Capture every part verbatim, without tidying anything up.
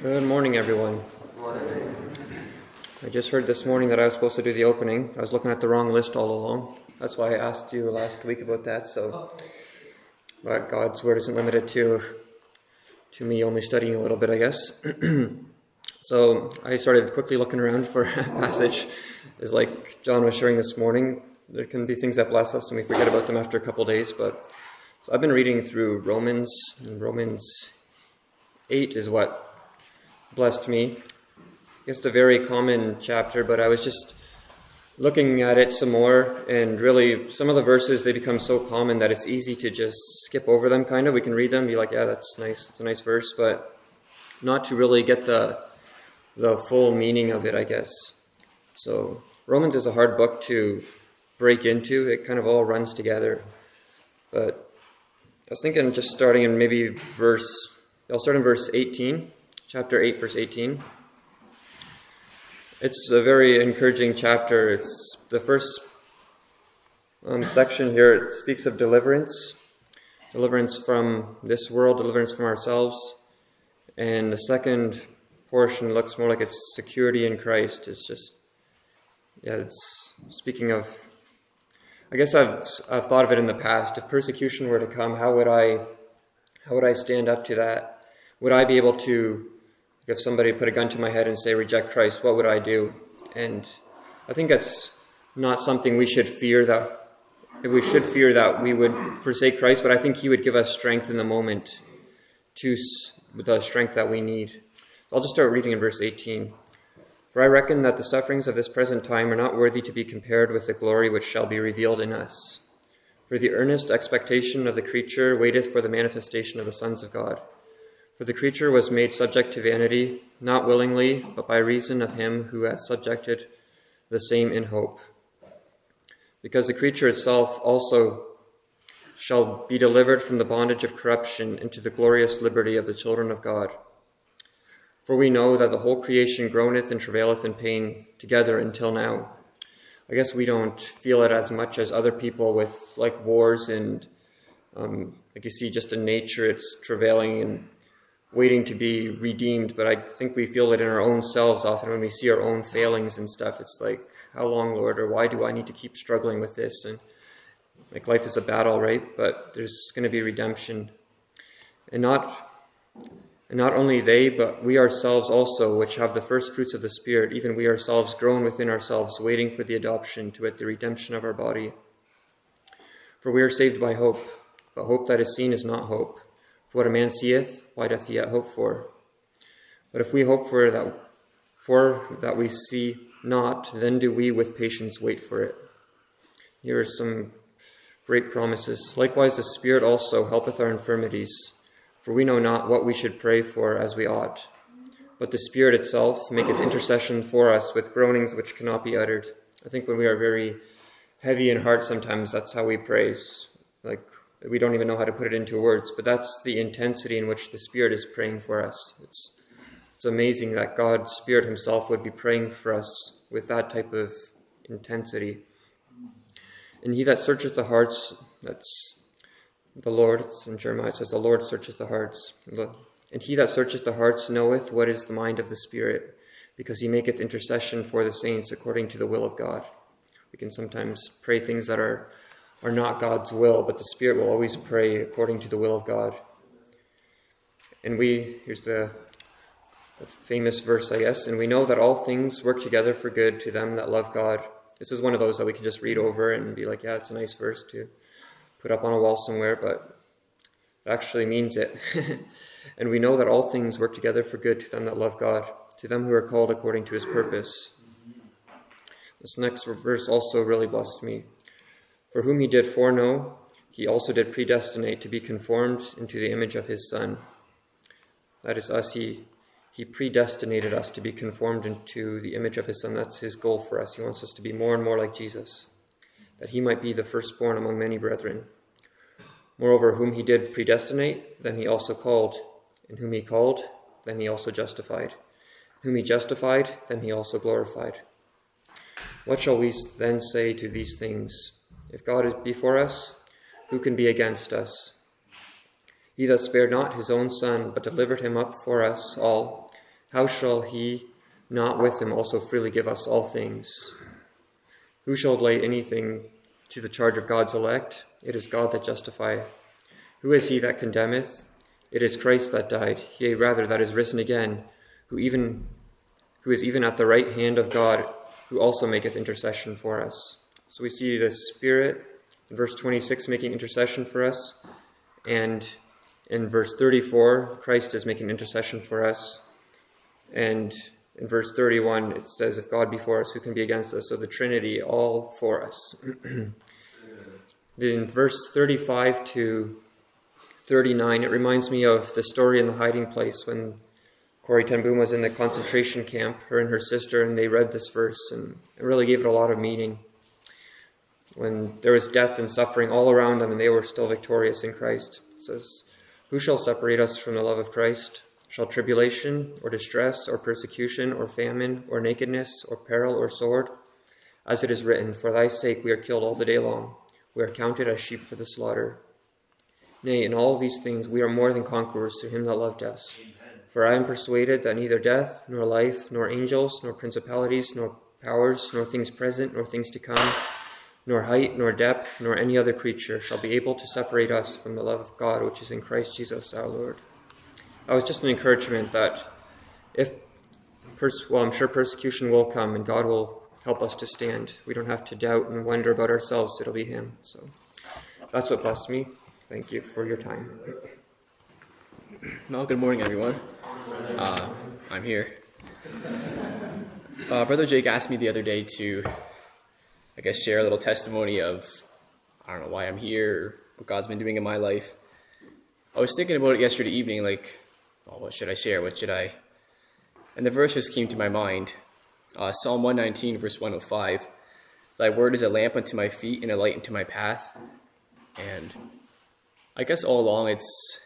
Good morning, everyone. I just heard this morning that I was supposed to do the opening. I was looking at the wrong list all along. That's why I asked you last week about that. So, but God's word isn't limited to to me only studying a little bit, I guess. So I started quickly looking around for a passage. It's like John was sharing this morning. There can be things that bless us and we forget about them after a couple days. But so I've been reading through Romans, and Romans eight is what blessed me. It's a very common chapter, but I was just looking at it some more, and really some of the verses, they become so common that it's easy to just skip over them, kind of. We can read them, be like, yeah, that's nice, it's a nice verse, but not to really get the the full meaning of it, I guess. So Romans is a hard book to break into. It kind of all runs together. But I was thinking just starting in maybe verse, I'll start in verse eighteen. Chapter eight, verse eighteen. It's a very encouraging chapter. It's the first um, section here. It speaks of deliverance, deliverance from this world, deliverance from ourselves. And the second portion looks more like it's security in Christ. It's just, yeah, it's speaking of, I guess I've I've thought of it in the past. If persecution were to come, how would I, how would I stand up to that? Would I be able to, if somebody put a gun to my head and say, reject Christ, what would I do? And I think that's not something we should fear, that we should fear that we would forsake Christ, but I think he would give us strength in the moment, to the strength that we need. I'll just start reading in verse eighteen. For I reckon that the sufferings of this present time are not worthy to be compared with the glory which shall be revealed in us. For the earnest expectation of the creature waiteth for the manifestation of the sons of God. For the creature was made subject to vanity, not willingly, but by reason of him who has subjected the same in hope. Because the creature itself also shall be delivered from the bondage of corruption into the glorious liberty of the children of God. For we know that the whole creation groaneth and travaileth in pain together until now. I guess we don't feel it as much as other people with like wars and um, like you see just in nature, it's travailing and waiting to be redeemed, but I think we feel it in our own selves often when we see our own failings and stuff. It's like, how long, Lord, or why do I need to keep struggling with this? And like life is a battle, right? But there's going to be redemption. And not and not only they, but we ourselves also, which have the first fruits of the Spirit, even we ourselves groan within ourselves, waiting for the adoption, to wit, the redemption of our body. For we are saved by hope, but hope that is seen is not hope. For what a man seeth, why doth he yet hope for? But if we hope for that, for that we see not, then do we with patience wait for it. Here are some great promises. Likewise, the Spirit also helpeth our infirmities, for we know not what we should pray for as we ought. But the Spirit itself maketh intercession for us with groanings which cannot be uttered. I think when we are very heavy in heart, sometimes that's how we pray. Like, we don't even know how to put it into words, but that's the intensity in which the Spirit is praying for us. It's it's amazing that God's Spirit himself would be praying for us with that type of intensity. And he that searcheth the hearts, that's the Lord, it's in Jeremiah, it says, the Lord searcheth the hearts. And he that searcheth the hearts knoweth what is the mind of the Spirit, because he maketh intercession for the saints according to the will of God. We can sometimes pray things that are are not God's will, but the Spirit will always pray according to the will of God. And we, here's the, the famous verse, I guess, and we know that all things work together for good to them that love God. This is one of those that we can just read over and be like, yeah, it's a nice verse to put up on a wall somewhere, but it actually means it. And we know that all things work together for good to them that love God, to them who are called according to his purpose. This next verse also really blessed me. For whom he did foreknow, he also did predestinate to be conformed into the image of his Son. That is us. He, he predestinated us to be conformed into the image of his Son. That's his goal for us. He wants us to be more and more like Jesus, that he might be the firstborn among many brethren. Moreover, whom he did predestinate, them he also called. And whom he called, them he also justified. Whom he justified, them he also glorified. What shall we then say to these things? If God be for us, who can be against us? He that spared not his own Son, but delivered him up for us all, how shall he not with him also freely give us all things? Who shall lay anything to the charge of God's elect? It is God that justifieth. Who is he that condemneth? It is Christ that died, yea, rather that is risen again, who even who is even at the right hand of God, who also maketh intercession for us. So we see the Spirit in verse twenty-six making intercession for us, and in verse thirty-four, Christ is making intercession for us. And in verse thirty-one, it says, if God be for us, who can be against us? So the Trinity, all for us. In verse thirty-five to thirty-nine, it reminds me of the story in the hiding place when Corrie ten Boom was in the concentration camp, her and her sister, and they read this verse, and it really gave it a lot of meaning. When there was death and suffering all around them, and they were still victorious in Christ. It says, who shall separate us from the love of Christ? Shall tribulation, or distress, or persecution, or famine, or nakedness, or peril, or sword? As it is written, for thy sake we are killed all the day long. We are counted as sheep for the slaughter. Nay, in all these things we are more than conquerors through him that loved us. For I am persuaded that neither death, nor life, nor angels, nor principalities, nor powers, nor things present, nor things to come, nor height, nor depth, nor any other creature shall be able to separate us from the love of God which is in Christ Jesus our Lord. That was just an encouragement that if, pers- well, I'm sure persecution will come and God will help us to stand. We don't have to doubt and wonder about ourselves. It'll be him. So that's what blessed me. Thank you for your time. Well, good morning, everyone. Uh, I'm here. Uh, Brother Jake asked me the other day to, I guess, share a little testimony of, I don't know why I'm here, or what God's been doing in my life. I was thinking about it yesterday evening, like, oh, what should I share? What should I? And the verse just came to my mind. Uh, Psalm one nineteen, verse one oh five. Thy word is a lamp unto my feet and a light unto my path. And I guess all along it's,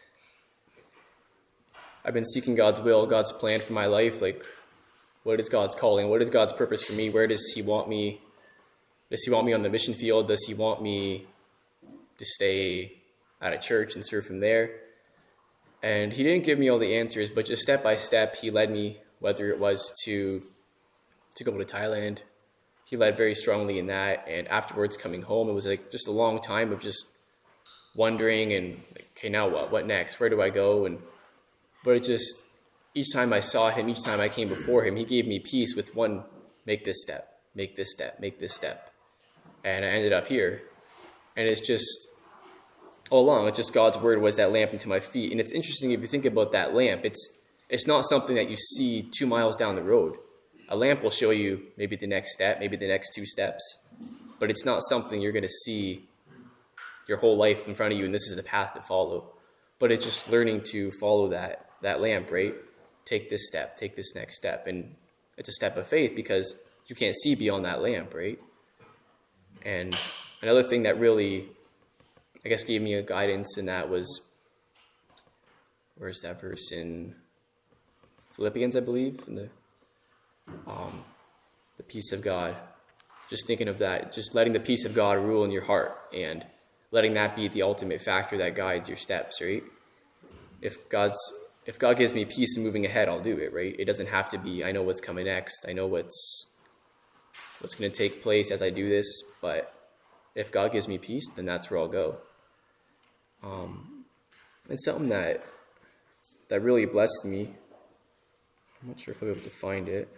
I've been seeking God's will, God's plan for my life. Like, what is God's calling? What is God's purpose for me? Where does he want me? Does he want me on the mission field? Does he want me to stay at a church and serve him there? And he didn't give me all the answers, but just step by step, he led me, whether it was to to go to Thailand. He led very strongly in that. And afterwards coming home, it was like just a long time of just wondering and, like, okay, now what? What next? Where do I go? And but it just, each time I saw him, each time I came before him, he gave me peace with one, make this step, make this step, make this step. And I ended up here. And it's just, all along, it's just God's word was that lamp unto my feet. And it's interesting if you think about that lamp, it's it's not something that you see two miles down the road. A lamp will show you maybe the next step, maybe the next two steps, but it's not something you're going to see your whole life in front of you, and this is the path to follow. But it's just learning to follow that that lamp, right? Take this step, take this next step. And it's a step of faith because you can't see beyond that lamp, right? And another thing that really, I guess, gave me a guidance in that was, where's that verse? In Philippians, I believe, in the um, the peace of God. Just thinking of that, just letting the peace of God rule in your heart and letting that be the ultimate factor that guides your steps, right? If God's if God gives me peace in moving ahead, I'll do it, right? It doesn't have to be, I know what's coming next. I know what's what's going to take place as I do this. But if God gives me peace, then that's where I'll go. Um, it's something that that really blessed me. I'm not sure if I'll be able to find it.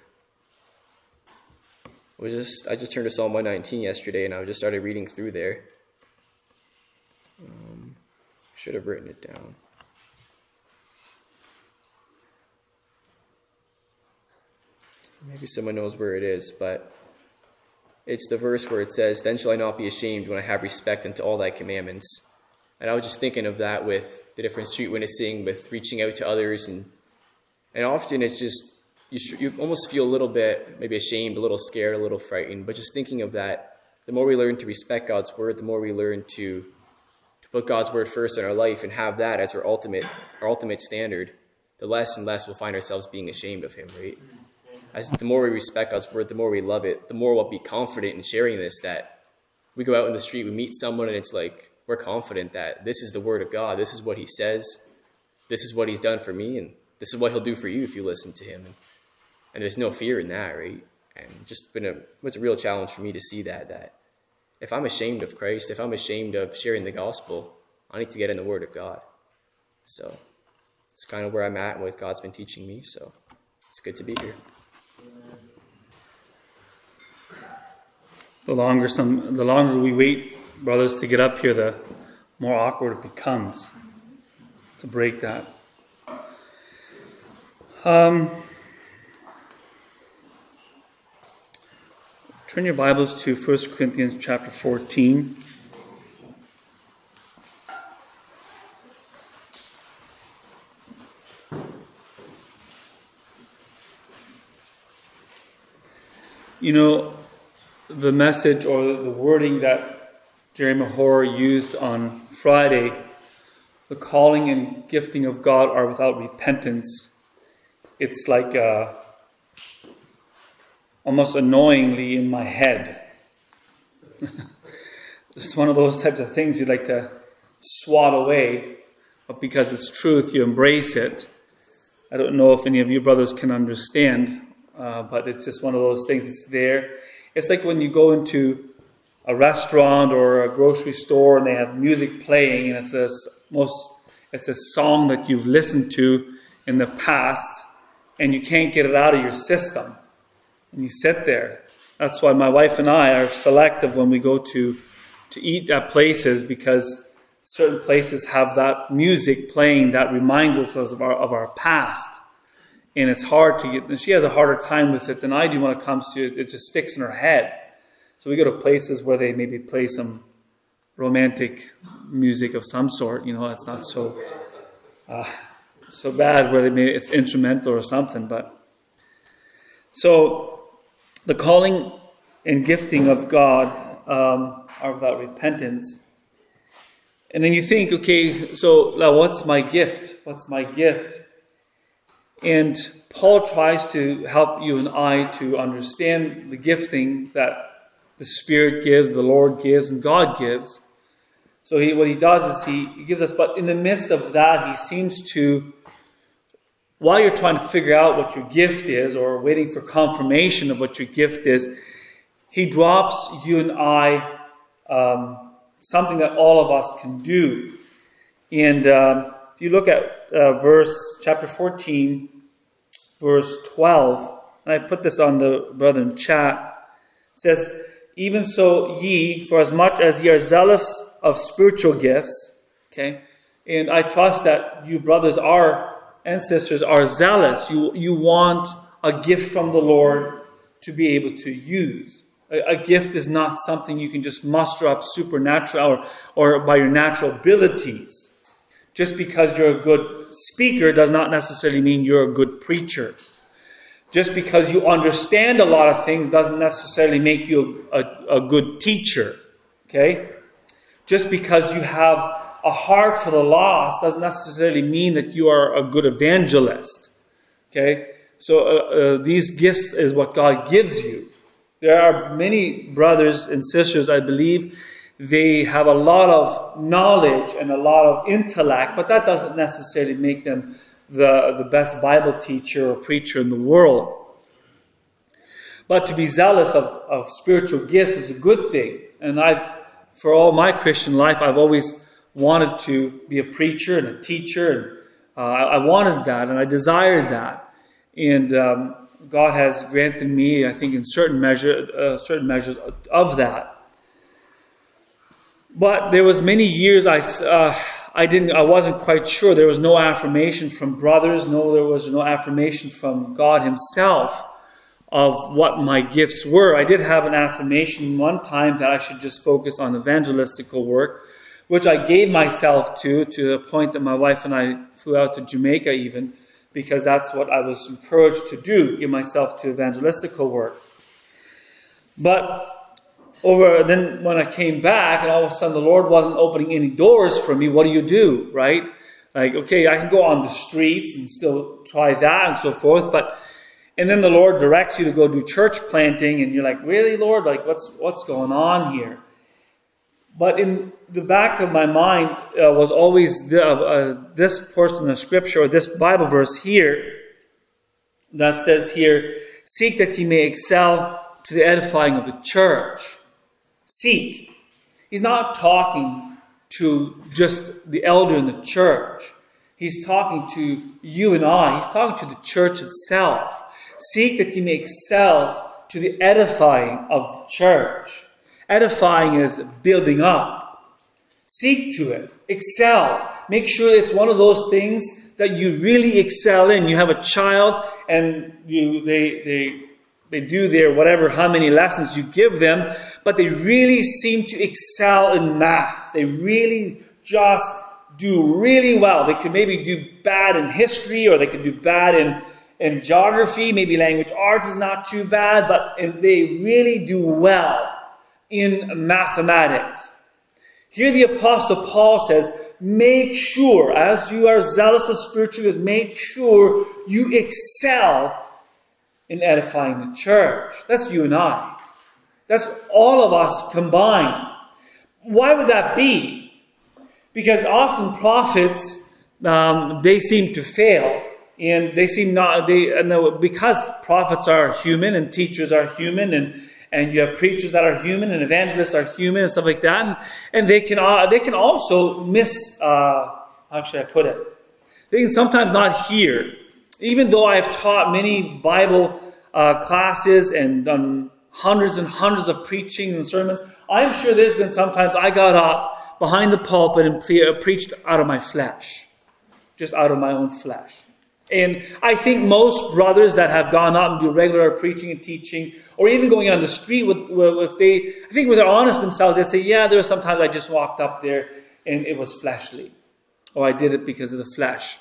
It was just I just turned to Psalm one nineteen yesterday, and I just started reading through there. Um, should have written it down. Maybe someone knows where it is, but it's the verse where it says, "Then shall I not be ashamed when I have respect unto all thy commandments." And I was just thinking of that with the different street witnessing, with reaching out to others, and and often it's just you you almost feel a little bit maybe ashamed, a little scared, a little frightened. But just thinking of that, the more we learn to respect God's word, the more we learn to to put God's word first in our life and have that as our ultimate our ultimate standard, the less and less we'll find ourselves being ashamed of Him, right? As the more we respect God's word, the more we love it, the more we'll be confident in sharing this, that we go out in the street, we meet someone, and it's like, we're confident that this is the word of God. This is what He says. This is what He's done for me, and this is what he'll do for you if you listen to him. And, and there's no fear in that, right? And just been a, it was a real challenge for me to see that, that if I'm ashamed of Christ, if I'm ashamed of sharing the gospel, I need to get in the Word of God. So it's kind of where I'm at and what God's been teaching me. So it's good to be here. The longer some, the longer we wait, brothers, to get up here, the more awkward it becomes to break that. Um, turn your Bibles to First Corinthians chapter fourteen. You know, the message or the wording that Jerry Mahor used on Friday, the calling and gifting of God are without repentance. It's like uh, almost annoyingly in my head. It's one of those types of things you'd like to swat away, but because it's truth, you embrace it. I don't know if any of you brothers can understand, uh, but it's just one of those things. It's there. It's like when you go into a restaurant or a grocery store and they have music playing, and it's a most it's a song that you've listened to in the past and you can't get it out of your system. And you sit there. That's why my wife and I are selective when we go to, to eat at places, because certain places have that music playing that reminds us of our, of our past. And it's hard to get, and she has a harder time with it than I do when it comes to it. It just sticks in her head. So we go to places where they maybe play some romantic music of some sort. You know, it's not so uh, so bad where they maybe it's instrumental or something. But so the calling and gifting of God um, are without repentance. And then you think, okay, so now what's my gift? What's my gift? And Paul tries to help you and I to understand the gifting that the Spirit gives, the Lord gives, and God gives. So he, what he does is he, he gives us, but in the midst of that, he seems to, while you're trying to figure out what your gift is or waiting for confirmation of what your gift is, he drops you and I um, something that all of us can do. And um, if you look at uh, verse, chapter fourteen, verse twelve, and I put this on the brethren chat, it says, even so ye, for as much as ye are zealous of spiritual gifts, okay, and I trust that you brothers are and sisters are zealous. You, you want a gift from the Lord to be able to use. A, a gift is not something you can just muster up supernatural or, or by your natural abilities. Just because you're a good speaker does not necessarily mean you're a good preacher. Just because you understand a lot of things doesn't necessarily make you a, a, a good teacher. Okay? Just because you have a heart for the lost doesn't necessarily mean that you are a good evangelist. Okay? So uh, uh, these gifts is what God gives you. There are many brothers and sisters, I believe, they have a lot of knowledge and a lot of intellect, but that doesn't necessarily make them the, the best Bible teacher or preacher in the world. But to be zealous of, of spiritual gifts is a good thing. And I've, for all my Christian life, I've always wanted to be a preacher and a teacher. And uh, I wanted that and I desired that. And um, God has granted me, I think, in certain measure, uh, certain measures of that. But there was many years I, uh, I didn't, I wasn't quite sure. There was no affirmation from brothers. No, there was no affirmation from God Himself of what my gifts were. I did have an affirmation one time that I should just focus on evangelistical work, which I gave myself to, to the point that my wife and I flew out to Jamaica even, because that's what I was encouraged to do, give myself to evangelistical work. But over then when I came back and all of a sudden the Lord wasn't opening any doors for me, what do you do, right? Like, okay, I can go on the streets and still try that and so forth, but and then the Lord directs you to go do church planting and you're like, really, Lord? Like, what's what's going on here? But in the back of my mind uh, was always the, uh, uh, this portion of Scripture, or this Bible verse here, that says here, seek that ye may excel to the edifying of the church. Seek. He's not talking to just the elder in the church. He's talking to you and I. He's talking to the church itself. Seek that ye may excel to the edifying of the church. Edifying is building up. Seek to it. Excel. Make sure it's one of those things that you really excel in. You have a child and you they they they do their whatever, how many lessons you give them, but they really seem to excel in math. They really just do really well. They could maybe do bad in history, or they could do bad in, in geography. Maybe language arts is not too bad, but they really do well in mathematics. Here the Apostle Paul says, make sure, as you are zealous of spiritual, make sure you excel in edifying the church. That's you and I. That's all of us combined. Why would that be? Because often prophets, um, they seem to fail. And they seem not, they, uh, because prophets are human and teachers are human, and And you have preachers that are human, and evangelists are human, and stuff like that. And, and they can uh, they can also miss, uh, how should I put it? They can sometimes not hear. Even though I've taught many Bible uh, classes and done hundreds and hundreds of preachings and sermons, I'm sure there's been sometimes I got up behind the pulpit and pre- preached out of my flesh. Just out of my own flesh. And I think most brothers that have gone out and do regular preaching and teaching, or even going on the street, with, with they, I think when they're honest themselves, they say, yeah, there were sometimes I just walked up there and it was fleshly. Or I did it because of the flesh.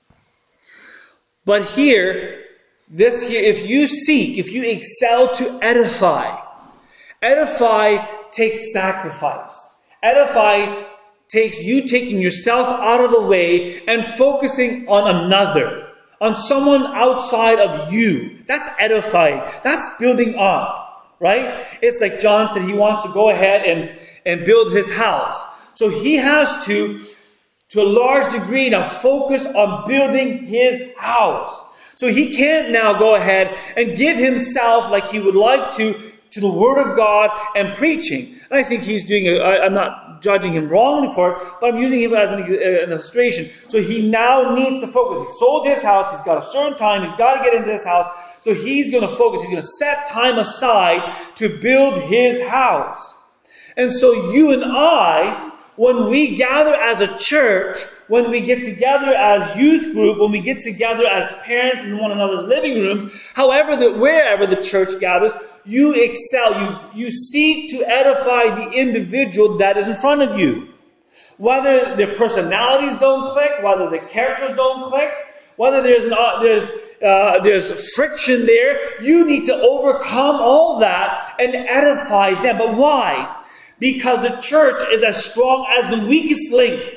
But here, this here, if you seek, if you excel to edify, edify takes sacrifice. Edify takes you taking yourself out of the way and focusing on another. On someone outside of you. That's edifying. That's building up. Right? It's like John said, he wants to go ahead and, and build his house. So he has to, to a large degree, now focus on building his house. So he can't now go ahead and give himself like he would like to, to the Word of God and preaching. And I think he's doing, a, I, I'm not judging him wrongly for it, but I'm using him as an, an illustration. So he now needs to focus. He sold his house. He's got a certain time. He's got to get into this house. So he's going to focus. He's going to set time aside to build his house. And so you and I, when we gather as a church, when we get together as youth group, when we get together as parents in one another's living rooms, however, the, wherever the church gathers, you excel. You, you seek to edify the individual that is in front of you. Whether their personalities don't click, whether the characters don't click, whether there's an, uh, there's uh, there's friction there, you need to overcome all that and edify them. But why? Because the church is as strong as the weakest link.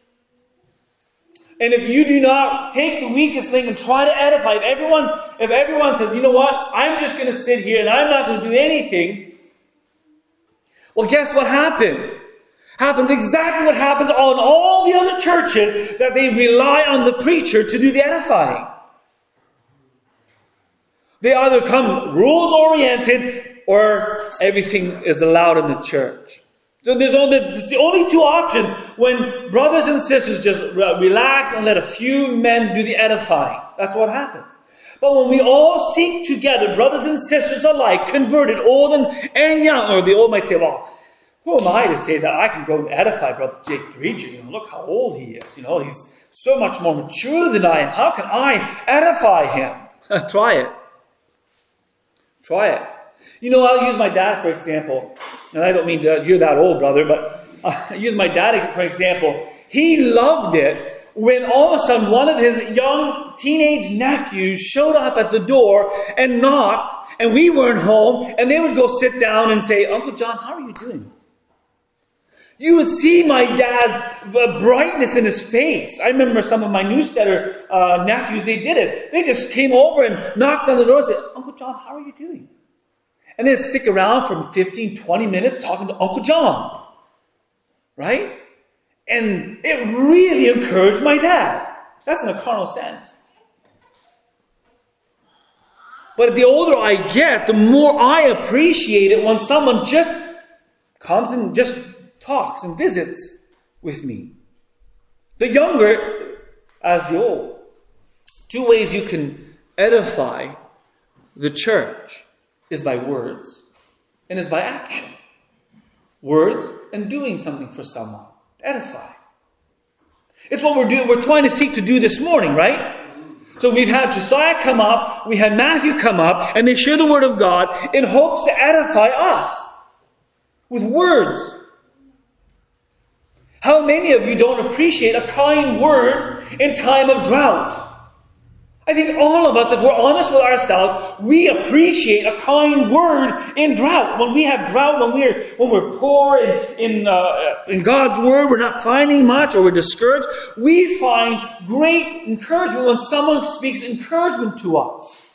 And if you do not take the weakest link and try to edify, if everyone, if everyone says, you know what, I'm just going to sit here and I'm not going to do anything, well, guess what happens? Happens exactly what happens on all the other churches, that they rely on the preacher to do the edifying. They either come rules-oriented or everything is allowed in the church. So there's only, there's the only two options when brothers and sisters just relax and let a few men do the edifying. That's what happens. But when we all seek together, brothers and sisters alike, converted, old and, and young, or the old might say, well, who am I to say that I can go and edify Brother Jake Dreger? You know, look how old he is. You know, he's so much more mature than I am. How can I edify him? Try it. Try it. You know, I'll use my dad for example. And I don't mean to, you're that old, brother, but I'll use my dad for example. He loved it when all of a sudden one of his young teenage nephews showed up at the door and knocked, and we weren't home, and they would go sit down and say, Uncle John, how are you doing? You would see my dad's brightness in his face. I remember some of my newsletter uh, nephews, they did it. They just came over and knocked on the door and said, Uncle John, how are you doing? And they'd stick around for fifteen, twenty minutes talking to Uncle John. Right? And it really encouraged my dad. That's in a carnal sense. But the older I get, the more I appreciate it when someone just comes and just talks and visits with me. The younger as the old. Two ways you can edify the church is by words and is by action. Words and doing something for someone. Edify. It's what we're doing. We're trying to seek to do this morning, right? So we've had Josiah come up, we had Matthew come up, and they share the word of God in hopes to edify us with words. How many of you don't appreciate a kind word in time of drought? I think all of us, if we're honest with ourselves, we appreciate a kind word in drought. When we have drought, when we're when we're poor in in, uh, in God's word, we're not finding much, or we're discouraged. We find great encouragement when someone speaks encouragement to us.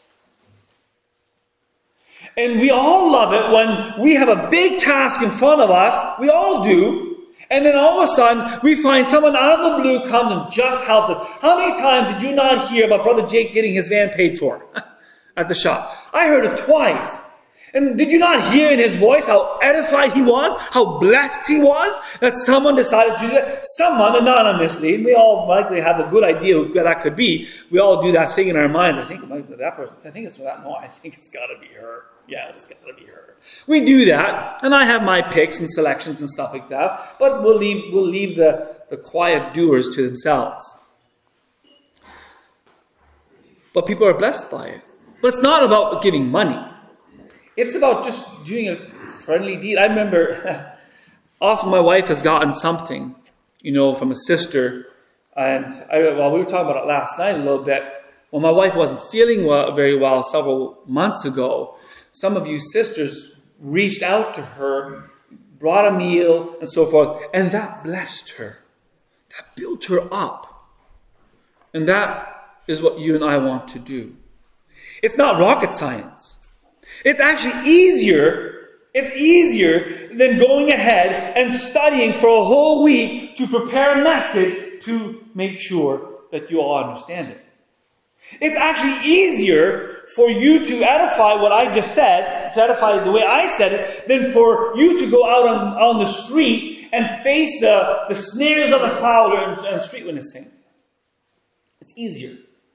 And we all love it when we have a big task in front of us. We all do. And then all of a sudden, we find someone out of the blue comes and just helps us. How many times did you not hear about Brother Jake getting his van paid for at the shop? I heard it twice. And did you not hear in his voice how edified he was? How blessed he was that someone decided to do that? Someone, anonymously, we all likely have a good idea who that could be. We all do that thing in our minds. I think it might be that person. I think it's that. No, I think it's got to be her. Yeah, it's got to be her. We do that, and I have my picks and selections and stuff like that. But we'll leave we'll leave the, the quiet doers to themselves. But people are blessed by it. But it's not about giving money. It's about just doing a friendly deed. I remember often my wife has gotten something, you know, from a sister. And I, well, we were talking about it last night a little bit. When my wife wasn't feeling well, very well several months ago, some of you sisters reached out to her, brought a meal, and so forth. And that blessed her. That built her up. And that is what you and I want to do. It's not rocket science. It's actually easier, it's easier than going ahead and studying for a whole week to prepare a message to make sure that you all understand it. It's actually easier for you to edify what I just said, to edify the way I said it, than for you to go out on, on the street and face the, the snares of the fowler and, and street witnessing. It's easier.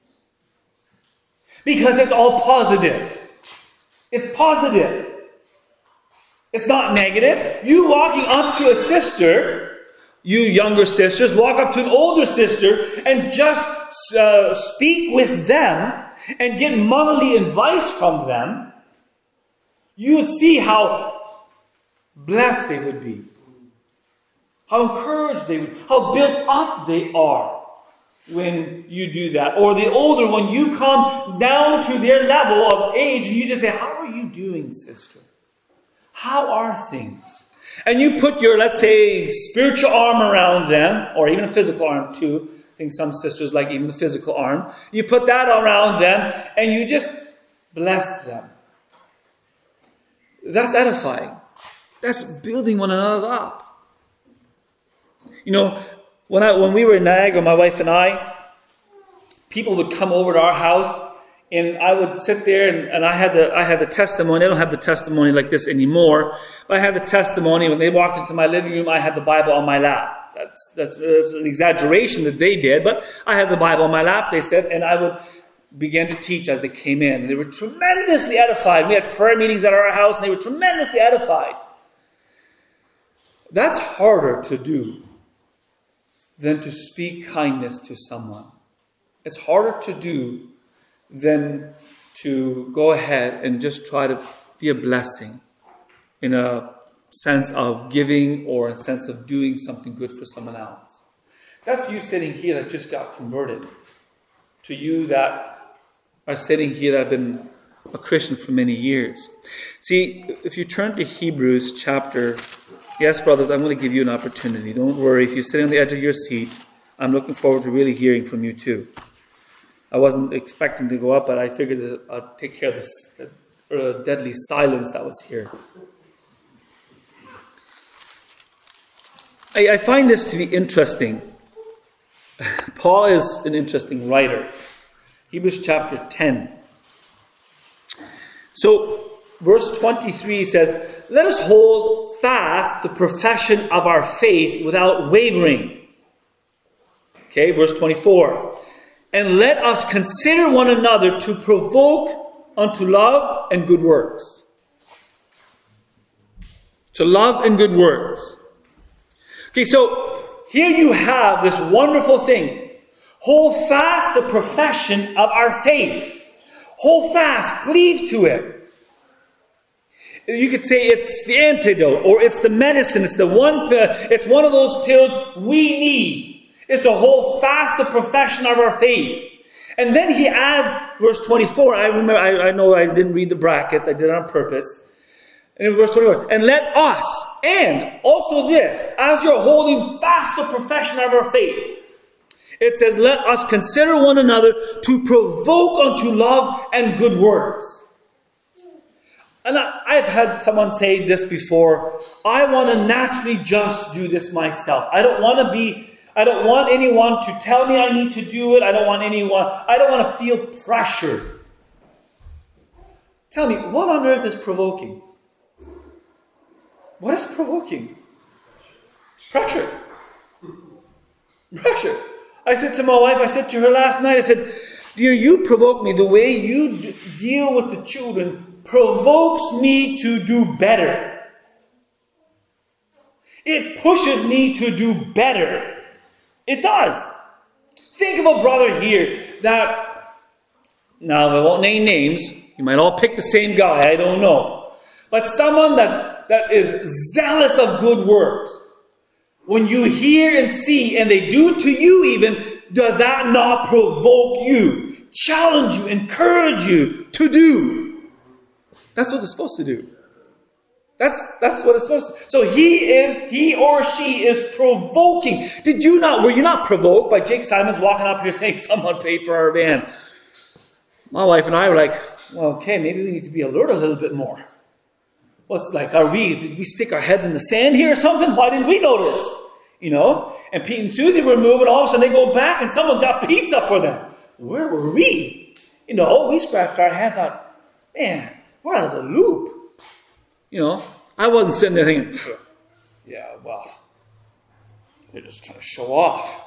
Because it's all positive. It's positive. It's not negative. You walking up to a sister, you younger sisters, walk up to an older sister and just uh, speak with them and get motherly advice from them, you would see how blessed they would be. How encouraged they would, how built up they are when you do that. Or the older, when you come down to their level of age and you just say, how are you doing, sister? How are things? And you put your, let's say, spiritual arm around them, or even a physical arm too. I think some sisters like even the physical arm. You put that around them and you just bless them. That's edifying. That's building one another up. You know, when I when we were in Niagara, my wife and I, people would come over to our house, and I would sit there, and, and I had the I had the testimony. I don't have the testimony like this anymore, but I had the testimony. When they walked into my living room, I had the Bible on my lap. That's that's, that's an exaggeration that they did, but I had the Bible on my lap, they said, and I would begin to teach as they came in. And they were tremendously edified. We had prayer meetings at our house, and they were tremendously edified. That's harder to do than to speak kindness to someone. It's harder to do than to go ahead and just try to be a blessing in a sense of giving or a sense of doing something good for someone else. That's you sitting here that just got converted. To you that are sitting here that have been a Christian for many years. See, if you turn to Hebrews chapter... Yes, brothers, I'm going to give you an opportunity. Don't worry. If you're sitting on the edge of your seat, I'm looking forward to really hearing from you too. I wasn't expecting to go up, but I figured that I'd take care of this uh, deadly silence that was here. I, I find this to be interesting. Paul is an interesting writer. Hebrews chapter ten. So, verse twenty-three says, "Let us hold fast the profession of our faith without wavering." Okay, verse twenty-four. "And let us consider one another to provoke unto love and good works." To love and good works. Okay, so here you have this wonderful thing. Hold fast the profession of our faith. Hold fast, cleave to it. You could say it's the antidote, or it's the medicine. It's the one. It's one of those pills we need. Is to hold fast the profession of our faith. And then he adds verse twenty-four. I remember. I, I know I didn't read the brackets. I did it on purpose. And in verse twenty-four, "And let us, and also this, as you're holding fast the profession of our faith," it says, "let us consider one another to provoke unto love and good works." And I, I've had someone say this before. I want to naturally just do this myself. I don't want to be, I don't want anyone to tell me I need to do it. I don't want anyone, I don't want to feel pressured. Tell me, what on earth is provoking? What is provoking? Pressure. Pressure. I said to my wife, I said to her last night, I said, "Dear, you provoke me. The way you d- deal with the children provokes me to do better. It pushes me to do better. It does." Think of a brother here that, now I won't name names, you might all pick the same guy, I don't know. But someone that that is zealous of good works. When you hear and see, and they do to you even, does that not provoke you, challenge you, encourage you to do? That's what it's supposed to do. That's that's what it's supposed to do. So he is, he or she is provoking. Did you not, were you not provoked by Jake Simons walking up here saying, "Someone paid for our van"? My wife and I were like, well, okay, maybe we need to be alert a little bit more. What's like, are we, did we stick our heads in the sand here or something? Why didn't we notice? You know? And Pete and Susie were moving, all of a sudden they go back and someone's got pizza for them. Where were we? You know, we scratched our head, thought, man, we're out of the loop. You know, I wasn't sitting there thinking, yeah, well, they're just trying to show off.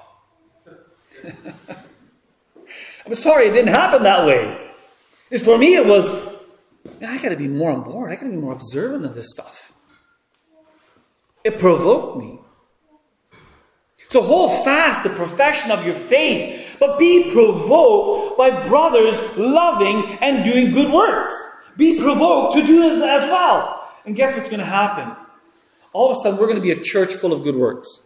I'm sorry, it didn't happen that way. It's, for me, it was, man, I got to be more on board. I got to be more observant of this stuff. It provoked me. So hold fast the profession of your faith, but be provoked by brothers loving and doing good works. Be provoked to do this as well. And guess what's going to happen? All of a sudden, we're going to be a church full of good works.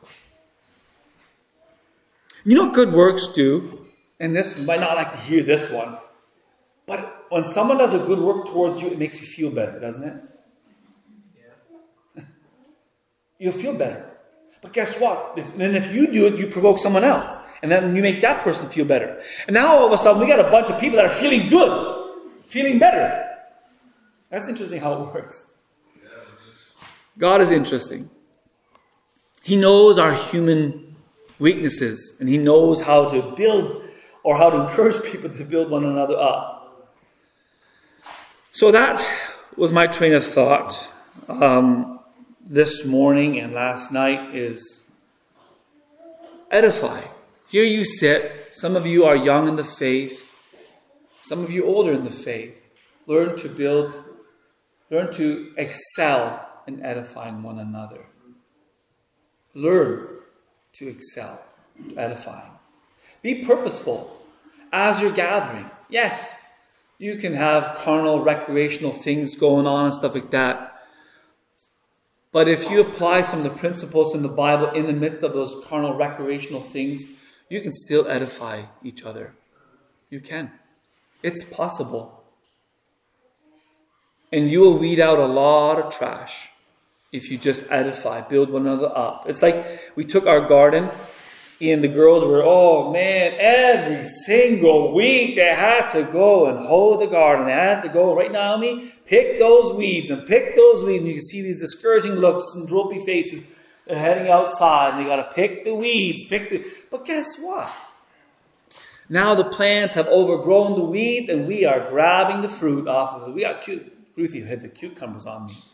You know what good works do? And this, you might not like to hear this one, but when someone does a good work towards you, it makes you feel better, doesn't it? Yeah. You'll feel better. But guess what? If, then if you do it, you provoke someone else. And then you make that person feel better. And now all of a sudden, we got a bunch of people that are feeling good. Feeling better. That's interesting how it works. God is interesting. He knows our human weaknesses. And He knows how to build or how to encourage people to build one another up. So that was my train of thought. Um... This morning and last night is edify. Here you sit. Some of you are young in the faith. Some of you older in the faith. Learn to build, learn to excel in edifying one another. Learn to excel, edifying. Be purposeful as you're gathering. Yes, you can have carnal, recreational things going on and stuff like that. But if you apply some of the principles in the Bible in the midst of those carnal, recreational things, you can still edify each other. You can. It's possible. And you will weed out a lot of trash if you just edify, build one another up. It's like we took our garden and the girls were, oh man, every single week they had to go and hoe the garden. They had to go, right, Naomi? Pick those weeds and pick those weeds. And you can see these discouraging looks and droopy faces. They're heading outside and they got to pick the weeds, pick the... But guess what? Now the plants have overgrown the weeds and we are grabbing the fruit off of it. We got cute... Ruthie had the cucumbers on me.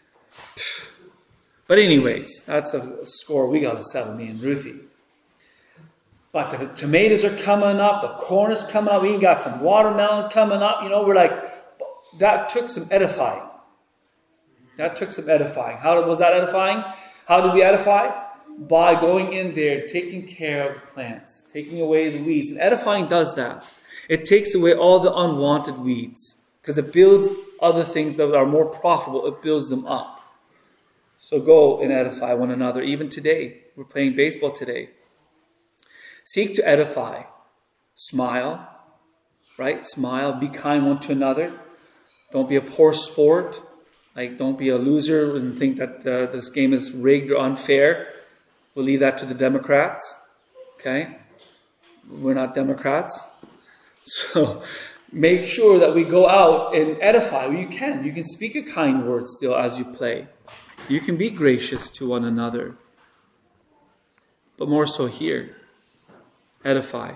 But anyways, that's a score we got to settle, me and Ruthie. But the tomatoes are coming up, the corn is coming up, we even got some watermelon coming up. You know, we're like, that took some edifying. That took some edifying. How was that edifying? How did we edify? By going in there, taking care of the plants, taking away the weeds. And edifying does that. It takes away all the unwanted weeds because it builds other things that are more profitable. It builds them up. So go and edify one another. Even today, we're playing baseball today. Seek to edify. Smile, right? Smile. Be kind one to another. Don't be a poor sport. Like, don't be a loser and think that uh, this game is rigged or unfair. We'll leave that to the Democrats. Okay? We're not Democrats. So make sure that we go out and edify. Well, you can. You can speak a kind word still as you play. You can be gracious to one another. But more so here. Edify.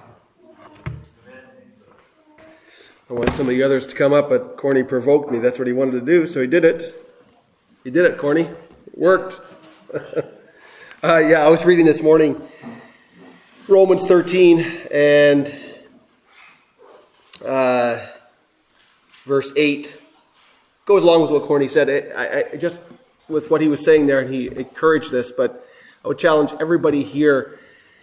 I want some of the others to come up, but Corny provoked me. That's what he wanted to do, so he did it. He did it, Corny. It worked. uh, yeah, I was reading this morning Romans thirteen and uh, verse eight. Goes along with what Corny said. I, I just with what he was saying there, and he encouraged this, but I would challenge everybody here.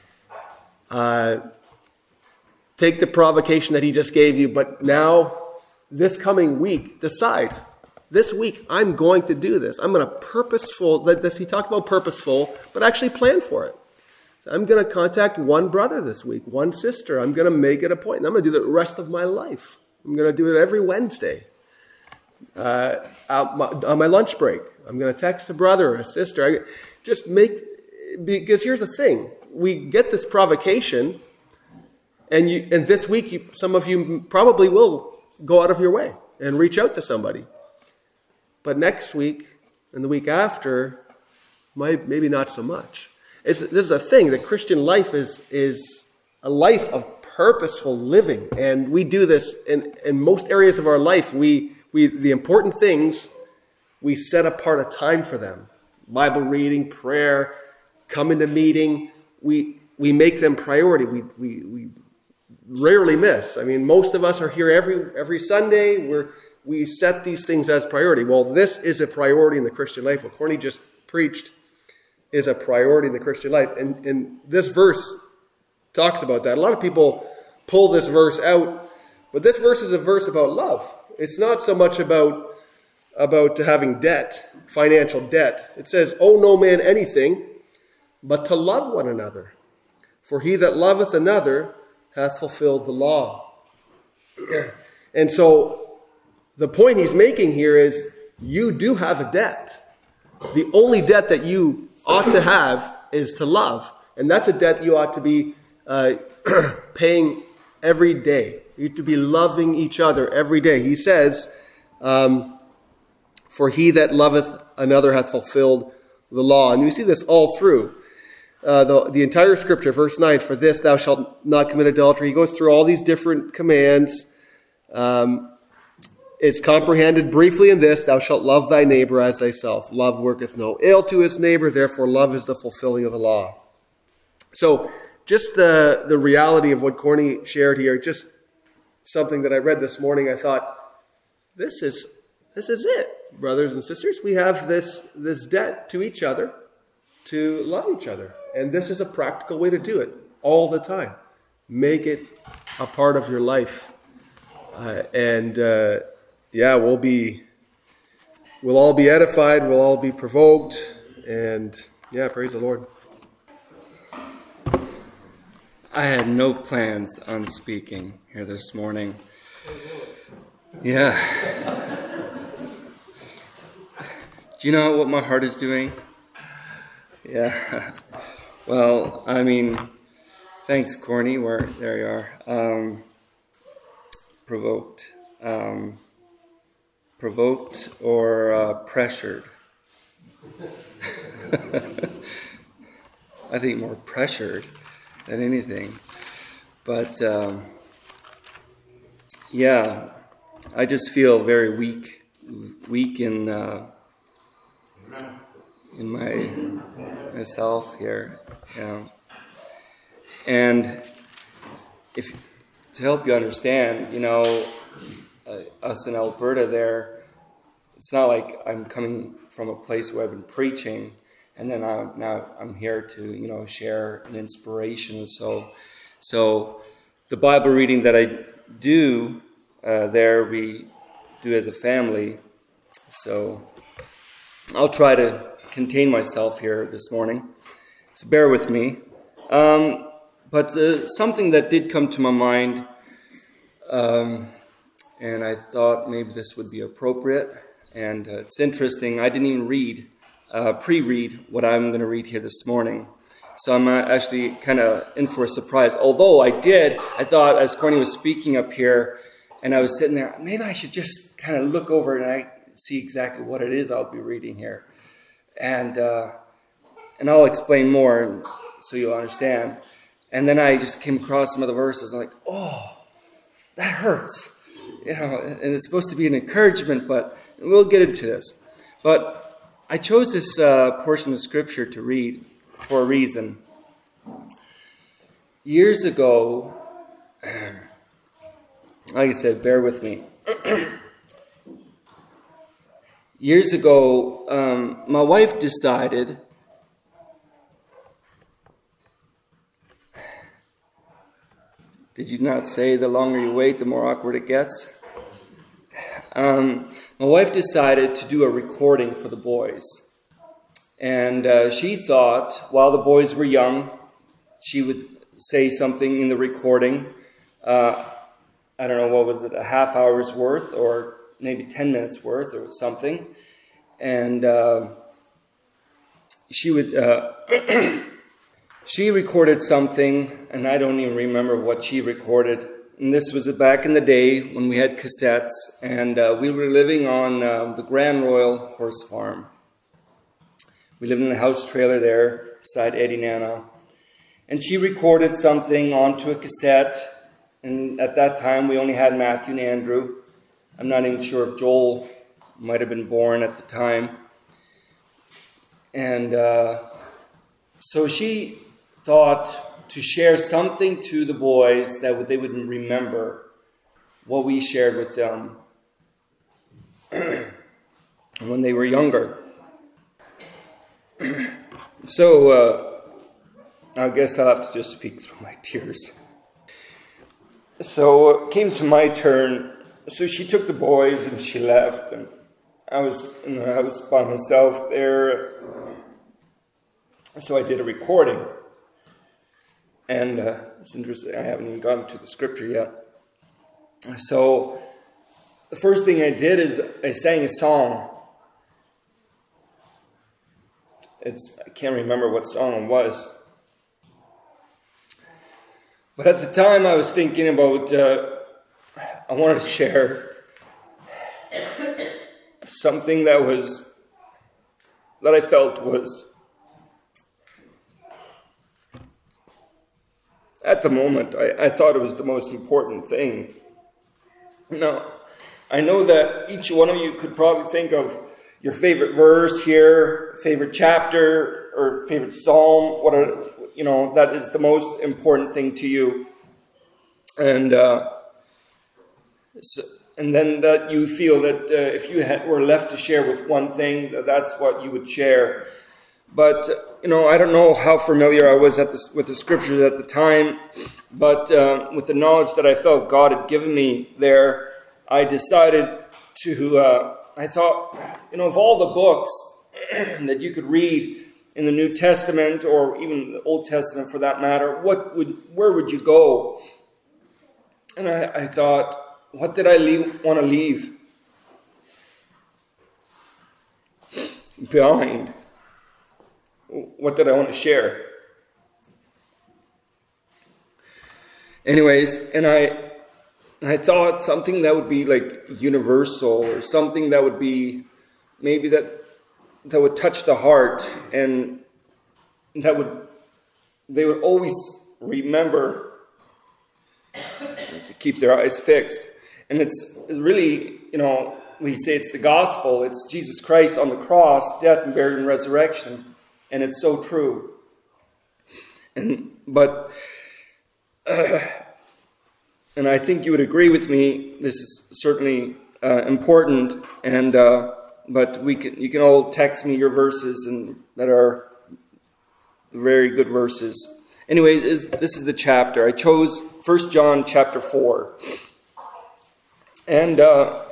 Uh, take the provocation that he just gave you, but now, this coming week, decide. This week, I'm going to do this. I'm going to purposeful, this, he talked about purposeful, but actually plan for it. So I'm going to contact one brother this week, one sister. I'm going to make it a point. And I'm going to do it the rest of my life. I'm going to do it every Wednesday. Uh, my, on my lunch break, I'm going to text a brother or a sister. I, just make, because here's the thing. We get this provocation, and you, and this week, you, some of you probably will go out of your way and reach out to somebody. But next week and the week after, might, maybe not so much. It's, this is a thing. The Christian life is is a life of purposeful living, and we do this in, in most areas of our life. We we the important things, we set apart a time for them. Bible reading, prayer, coming to meeting. We we make them priority. We we we rarely miss. I mean, most of us are here every every Sunday. We're we set these things as priority. Well, this is a priority in the Christian life. What Corny just preached is a priority in the Christian life. And, and this verse talks about that. A lot of people pull this verse out, but this verse is a verse about love. It's not so much about, about having debt, financial debt. It says, owe no man anything, but to love one another. For he that loveth another hath fulfilled the law. And so the point he's making here is you do have a debt. The only debt that you ought to have is to love. And that's a debt you ought to be uh, paying every day. You have to be loving each other every day. He says, um, for he that loveth another hath fulfilled the law. And we see this all through uh, the, the entire scripture. Verse nine, for this thou shalt not commit adultery. He goes through all these different commands. Um, It's comprehended briefly in this, thou shalt love thy neighbor as thyself. Love worketh no ill to his neighbor, therefore love is the fulfilling of the law. So just the, the reality of what Corny shared here, just something that I read this morning, I thought, this is this is it, brothers and sisters. We have this, this debt to each other, to love each other. And this is a practical way to do it all the time. Make it a part of your life. Uh, and... Uh, Yeah, we'll be, we'll all be edified, we'll all be provoked, and yeah, praise the Lord. I had no plans on speaking here this morning. Yeah. Do you know what my heart is doing? Yeah. Well, I mean, thanks, Corny. Where there you are. Um, provoked. Um, Provoked or uh, pressured. I think, more pressured than anything. But, um, yeah, I just feel very weak, weak in uh, in my myself here, you know. And if to help you understand, you know, uh, us in Alberta there, it's not like I'm coming from a place where I've been preaching, and then I'm, now I'm here to, you know, share an inspiration. So, so the Bible reading that I do uh, there, we do as a family. So I'll try to contain myself here this morning. So bear with me. Um, but uh, something that did come to my mind, um, and I thought maybe this would be appropriate. And uh, it's interesting. I didn't even read, uh, pre-read what I'm going to read here this morning. So I'm uh, actually kind of in for a surprise. Although I did, I thought as Corny was speaking up here, and I was sitting there, maybe I should just kind of look over and I see exactly what it is I'll be reading here. And uh, and I'll explain more so you'll understand. And then I just came across some of the verses. I'm like, oh, that hurts. You know, and it's supposed to be an encouragement, but we'll get into this. But I chose this uh, portion of Scripture to read for a reason. Years ago, like I said, bear with me. Years ago, um, my wife decided Did you not say the longer you wait, the more awkward it gets? Um, my wife decided to do a recording for the boys. And uh, she thought, while the boys were young, she would say something in the recording. Uh, I don't know, what was it, a half hour's worth or maybe ten minutes worth or something. And uh, she would... Uh, She recorded something, and I don't even remember what she recorded. And this was back in the day when we had cassettes, and uh, we were living on uh, the Grand Royal Horse Farm. We lived in a house trailer there beside Eddie Nana. And she recorded something onto a cassette, and at that time we only had Matthew and Andrew. I'm not even sure if Joel might have been born at the time. And uh, so she thought to share something to the boys that they would remember what we shared with them when they were younger. So uh, I guess I'll have to just speak through my tears. So it came to my turn. So she took the boys and she left, and I was in the house by myself there. So I did a recording. And uh, it's interesting, I haven't even gotten to the scripture yet. So the first thing I did is I sang a song. It's I can't remember what song it was. But at the time I was thinking about, uh, I wanted to share something that was, that I felt was, at the moment, I, I thought it was the most important thing. Now, I know that each one of you could probably think of your favorite verse here, favorite chapter, or favorite psalm, what are, you know, that is the most important thing to you. And uh, so, and then that you feel that uh, if you had, were left to share with one thing, that that's what you would share. But, you know, I don't know how familiar I was at this, with the scriptures at the time, but uh, with the knowledge that I felt God had given me there, I decided to, uh, I thought, you know, of all the books that you could read in the New Testament, or even the Old Testament for that matter, what would, where would you go? And I, I thought, what did I leave, want to leave behind? What did I want to share? Anyways, and I I thought something that would be like universal, or something that would be maybe that that would touch the heart, and that would they would always remember to keep their eyes fixed. And it's, it's really, you know, we say it's the gospel. It's Jesus Christ on the cross, death and burial and resurrection. And it's so true. And but, uh, and I think you would agree with me, this is certainly uh, important. And uh, but we can, you can all text me your verses and that are very good verses. Anyway, this is the chapter. I chose First John chapter four. And uh,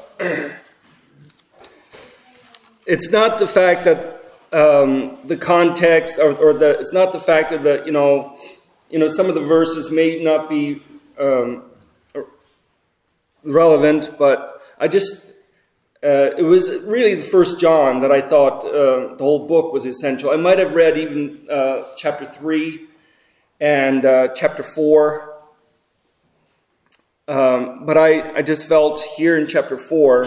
it's not the fact that um, the context, or, or the, it's not the fact that the, you know, you know, some of the verses may not be um, relevant, but I just, uh, it was really the First John that I thought uh, the whole book was essential. I might have read even uh, chapter three and uh, chapter four. Um, but I, I just felt here in chapter four,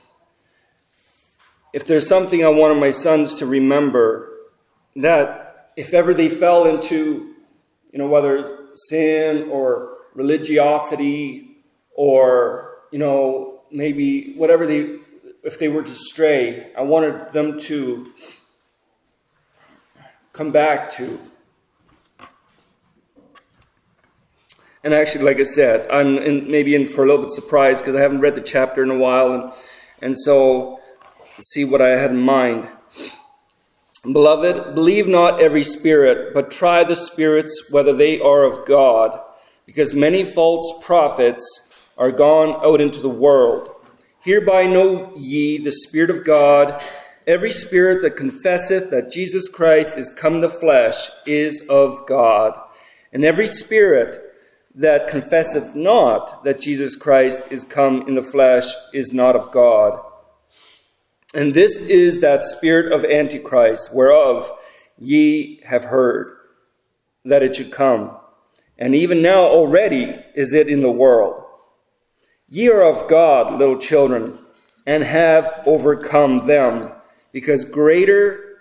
if there's something I wanted my sons to remember, that if ever they fell into, you know, whether it's sin or religiosity or, you know, maybe whatever they, if they were to stray, I wanted them to come back to. And actually, like I said, I'm in, maybe in for a little bit surprised because I haven't read the chapter in a while. And, and so, let's see what I had in mind. Beloved, believe not every spirit, but try the spirits whether they are of God, because many false prophets are gone out into the world. Hereby know ye the Spirit of God. Every spirit that confesseth that Jesus Christ is come in the flesh is of God. And every spirit that confesseth not that Jesus Christ is come in the flesh is not of God. And this is that spirit of Antichrist, whereof ye have heard, that it should come. And even now already is it in the world. Ye are of God, little children, and have overcome them, because greater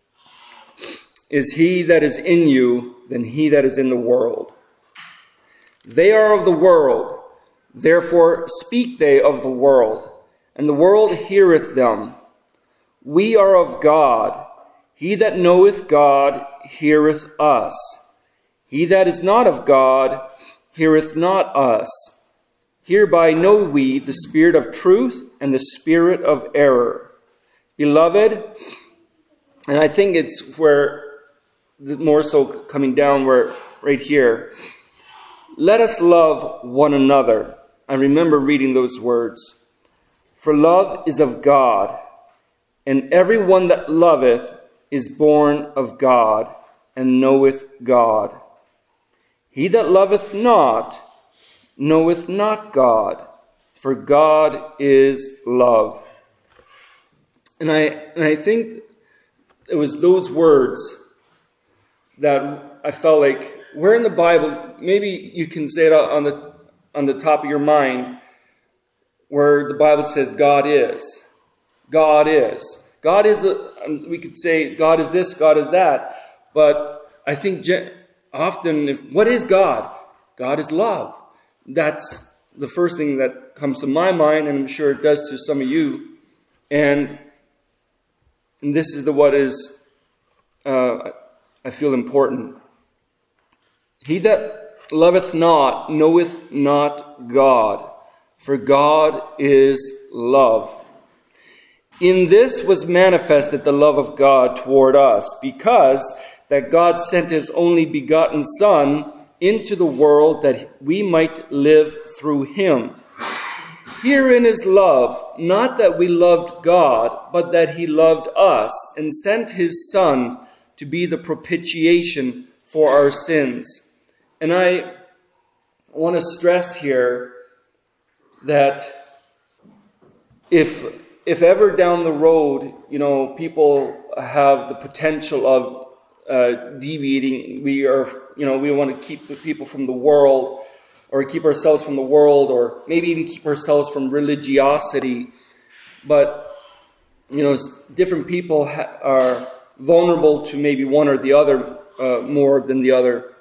is he that is in you than he that is in the world. They are of the world, therefore speak they of the world, and the world heareth them. We are of God. He that knoweth God heareth us. He that is not of God heareth not us. Hereby know we the spirit of truth and the spirit of error. Beloved, and I think it's where, more so coming down where, right here, let us love one another. I remember reading those words. For love is of God, and every one that loveth is born of God, and knoweth God. He that loveth not knoweth not God, for God is love. And I and I think it was those words that I felt like, where in the Bible, maybe you can say it on the on the top of your mind, where the Bible says God is. God is. God is, a, we could say God is this, God is that. But I think often, if what is God? God is love. That's the first thing that comes to my mind, and I'm sure it does to some of you. And, and this is the what is, uh, I feel important. He that loveth not knoweth not God, for God is love. In this was manifested the love of God toward us, because that God sent his only begotten Son into the world that we might live through him. Herein is love, not that we loved God, but that he loved us and sent his Son to be the propitiation for our sins. And I want to stress here that if if ever down the road, you know, people have the potential of uh, deviating, we are, you know, we want to keep the people from the world, or keep ourselves from the world, or maybe even keep ourselves from religiosity. But, you know, different people ha- are vulnerable to maybe one or the other uh, more than the other.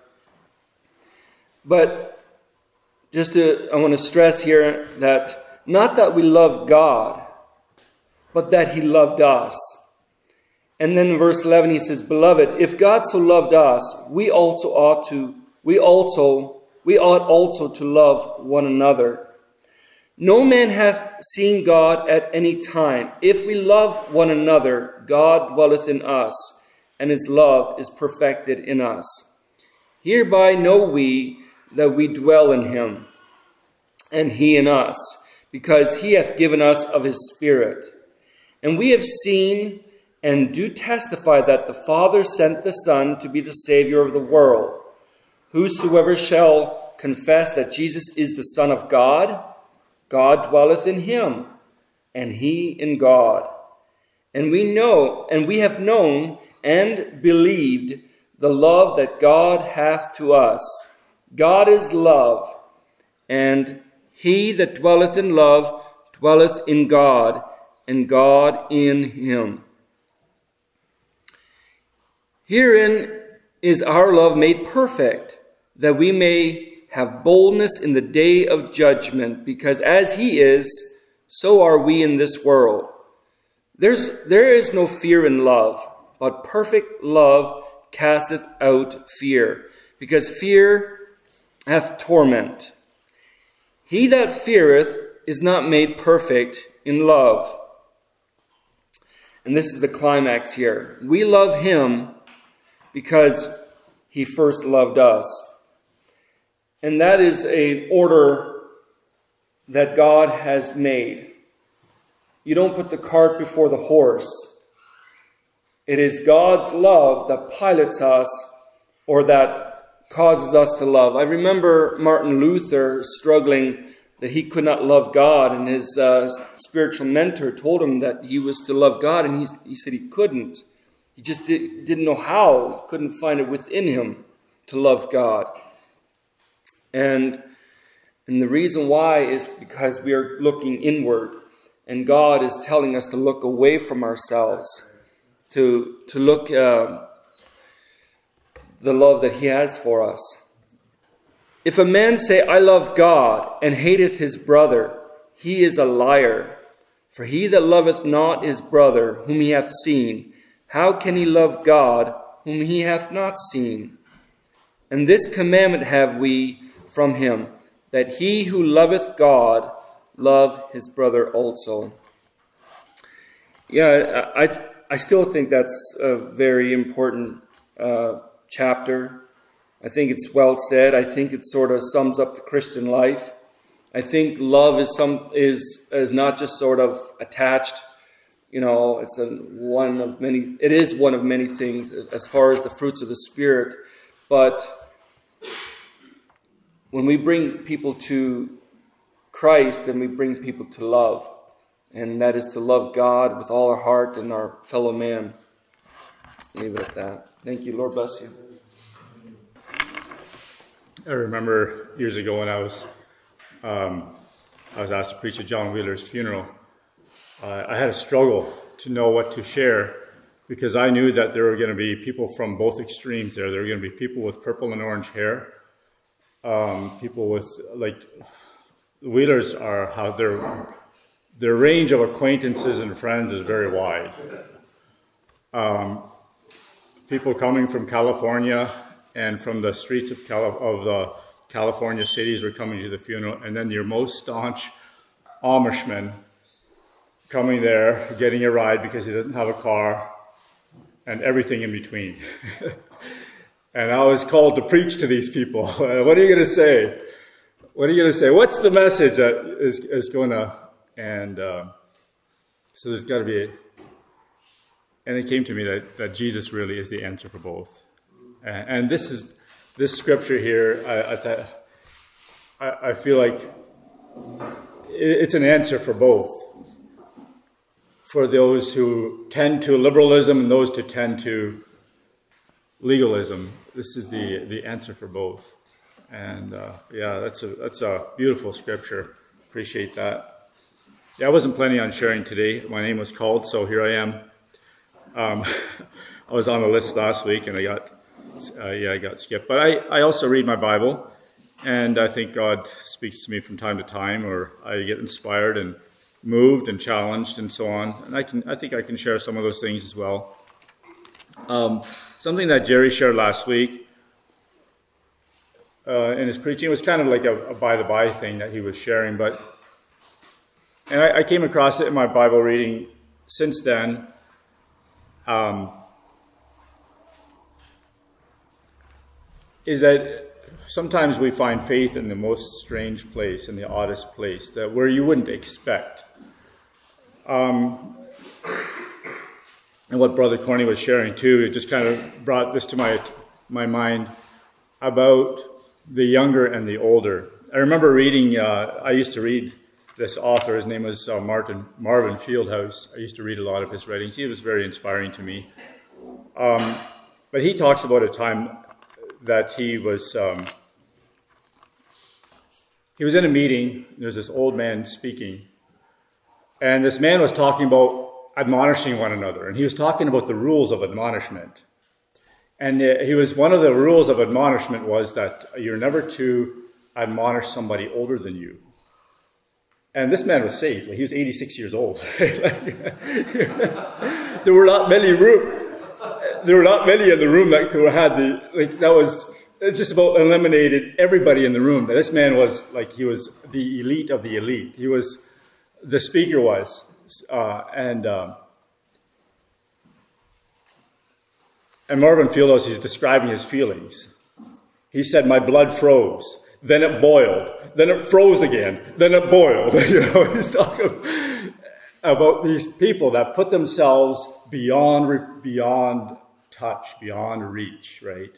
But just to, I want to stress here that not that we love God, but that he loved us. And then in verse eleven he says, "Beloved, if God so loved us, we also ought to, we also, we ought also to love one another. No man hath seen God at any time. If we love one another, God dwelleth in us, and his love is perfected in us. Hereby know we that we dwell in him, and he in us, because he hath given us of his Spirit. And we have seen and do testify that the Father sent the Son to be the Savior of the world. Whosoever shall confess that Jesus is the Son of God, God dwelleth in him, and he in God. And we know, and we have known and believed the love that God hath to us. God is love, and he that dwelleth in love dwelleth in God, and God in him. Herein is our love made perfect, that we may have boldness in the day of judgment, because as he is, so are we in this world. There's, there is no fear in love, but perfect love casteth out fear, because fear hath torment. He that feareth is not made perfect in love." And this is the climax here. We love him because he first loved us. And that is an order that God has made. You don't put the cart before the horse. It is God's love that pilots us, or that causes us to love. I remember Martin Luther struggling that he could not love God, and his uh, spiritual mentor told him that he was to love God, and he, he said he couldn't. He just did, didn't know how. He couldn't find it within him to love God. And, and the reason why is because we are looking inward, and God is telling us to look away from ourselves, to, to look uh, the love that he has for us. If a man say, "I love God," and hateth his brother, he is a liar. For he that loveth not his brother whom he hath seen, how can he love God whom he hath not seen? And this commandment have we from him, that he who loveth God love his brother also. Yeah, I I still think that's a very important uh, chapter. I think it's well said. I think it sort of sums up the Christian life. I think love is some is is not just sort of attached. You know, it's a one of many. It is one of many things as far as the fruits of the Spirit. But when we bring people to Christ, then we bring people to love, and that is to love God with all our heart and our fellow man. Leave it at that. Thank you. Lord bless you. I remember years ago when I was um, I was asked to preach at John Wheeler's funeral. Uh, I had a struggle to know what to share, because I knew that there were going to be people from both extremes there. There were going to be people with purple and orange hair, um, people with, like, Wheelers are how their their range of acquaintances and friends is very wide. Um, people coming from California and from the streets of, Cali- of the California cities were coming to the funeral, and then your most staunch Amishman coming there, getting a ride because he doesn't have a car, and everything in between. And I was called to preach to these people. What are you going to say? What are you going to say? What's the message that is, is going to... And uh, so there's got to be... A, and it came to me that, that Jesus really is the answer for both. And, and this is this scripture here, I, I, th- I, I feel like it's an answer for both. For those who tend to liberalism and those who tend to legalism, this is the, the answer for both. And uh, yeah, that's a that's a beautiful scripture. Appreciate that. Yeah, I wasn't planning on sharing today. My name was called, so here I am. Um, I was on the list last week, and I got uh, yeah, I got skipped. But I, I also read my Bible, and I think God speaks to me from time to time, or I get inspired and moved and challenged and so on. And I can I think I can share some of those things as well. Um, something that Jerry shared last week uh, in his preaching was kind of like a, a by-the-by thing that he was sharing, but and I, I came across it in my Bible reading since then. Um, is that sometimes we find faith in the most strange place, in the oddest place, that where you wouldn't expect. Um, and what Brother Corney was sharing too, it just kind of brought this to my my mind about the younger and the older. I remember reading, uh, I used to read this author, his name was uh, Martin Marvin Fieldhouse. I used to read a lot of his writings. He was very inspiring to me. Um, but he talks about a time that he was um, he was in a meeting. There's this old man speaking, and this man was talking about admonishing one another, and he was talking about the rules of admonishment. And uh, he was one of the rules of admonishment was that you're never to admonish somebody older than you. And this man was saved. Like, he was eighty-six years old. Like, there were not many room. There were not many in the room that could have had the like. That was it just about eliminated everybody in the room. But this man was like he was the elite of the elite. He was the speaker was, uh, and um, and Marvin Fieldhouse, he's describing his feelings. He said, "My blood froze, then it boiled, then it froze again, then it boiled." You know, he's talking about these people that put themselves beyond beyond. touch, beyond reach, right?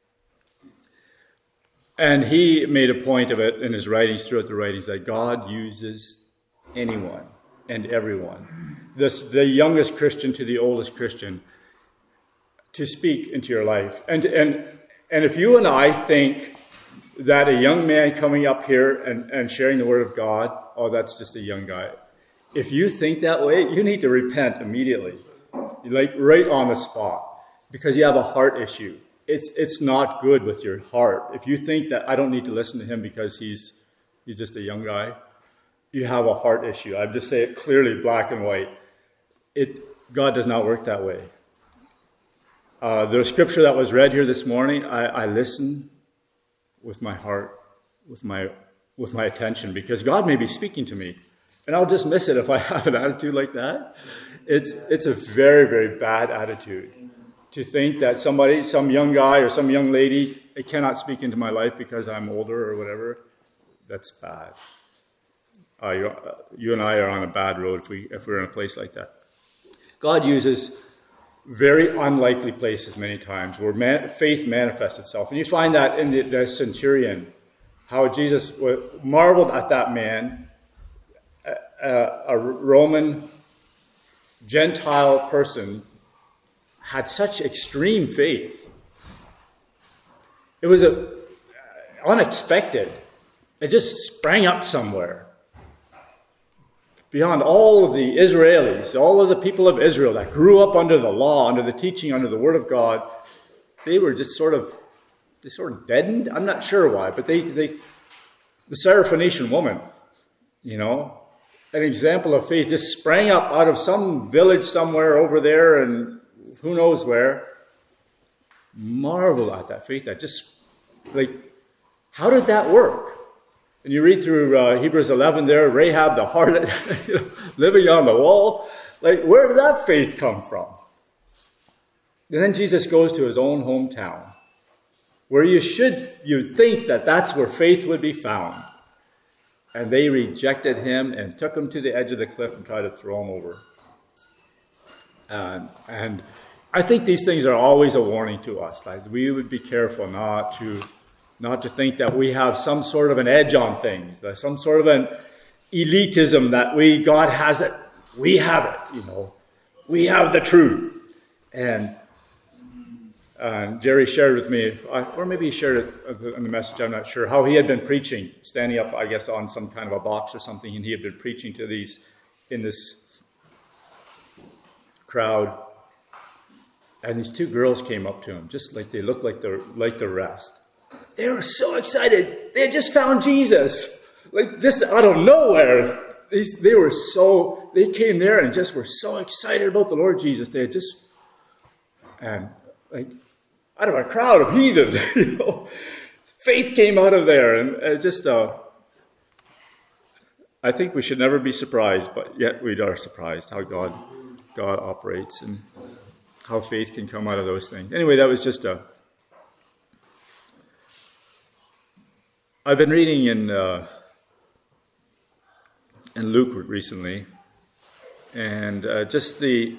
And he made a point of it in his writings, throughout the writings, that God uses anyone and everyone, this, the youngest Christian to the oldest Christian, to speak into your life. And, and, and if you and I think that a young man coming up here and, and sharing the word of God, oh, that's just a young guy. If you think that way, you need to repent immediately, like right on the spot. Because you have a heart issue. It's it's not good with your heart. If you think that I don't need to listen to him because he's he's just a young guy, you have a heart issue. I just say it clearly, black and white. It God does not work that way. Uh, the scripture that was read here this morning, I, I listen with my heart, with my with my attention, because God may be speaking to me, and I'll just miss it if I have an attitude like that. It's it's a very, very bad attitude. To think that somebody, some young guy or some young lady, they cannot speak into my life because I'm older or whatever, that's bad. Uh, you, uh, you and I are on a bad road if, we, if we're in a place like that. God uses very unlikely places many times where man, faith manifests itself. And you find that in the, the centurion, how Jesus marveled at that man, a, a Roman Gentile person, had such extreme faith. It was a, unexpected. It just sprang up somewhere. Beyond all of the Israelis, all of the people of Israel that grew up under the law, under the teaching, under the word of God, they were just sort of, they sort of deadened. I'm not sure why, but they, they the Syrophoenician woman, you know, an example of faith just sprang up out of some village somewhere over there and who knows where. Marvel at that faith. That just, like, how did that work? And you read through uh, Hebrews eleven there, Rahab the harlot, you know, living on the wall. Like, where did that faith come from? And then Jesus goes to his own hometown, where you should, you'd think that that's where faith would be found. And they rejected him and took him to the edge of the cliff and tried to throw him over. And, and I think these things are always a warning to us. Like, we would be careful not to not to think that we have some sort of an edge on things, that some sort of an elitism that we, God has it, we have it, you know. We have the truth. And uh, Jerry shared with me, or maybe he shared it in the message, I'm not sure, how he had been preaching, standing up, I guess, on some kind of a box or something, and he had been preaching to these, in this crowd. And these two girls came up to him, just like they looked like the like the rest. They were so excited. They had just found Jesus, like just out of nowhere. These, they were so, they came there and just were so excited about the Lord Jesus. They had just, and like, out of a crowd of heathens, you know, faith came out of there. And it just, uh, I think we should never be surprised, but yet we are surprised how God, God operates and how faith can come out of those things. Anyway, that was just a, I've been reading in, uh, in Luke recently, and uh, just the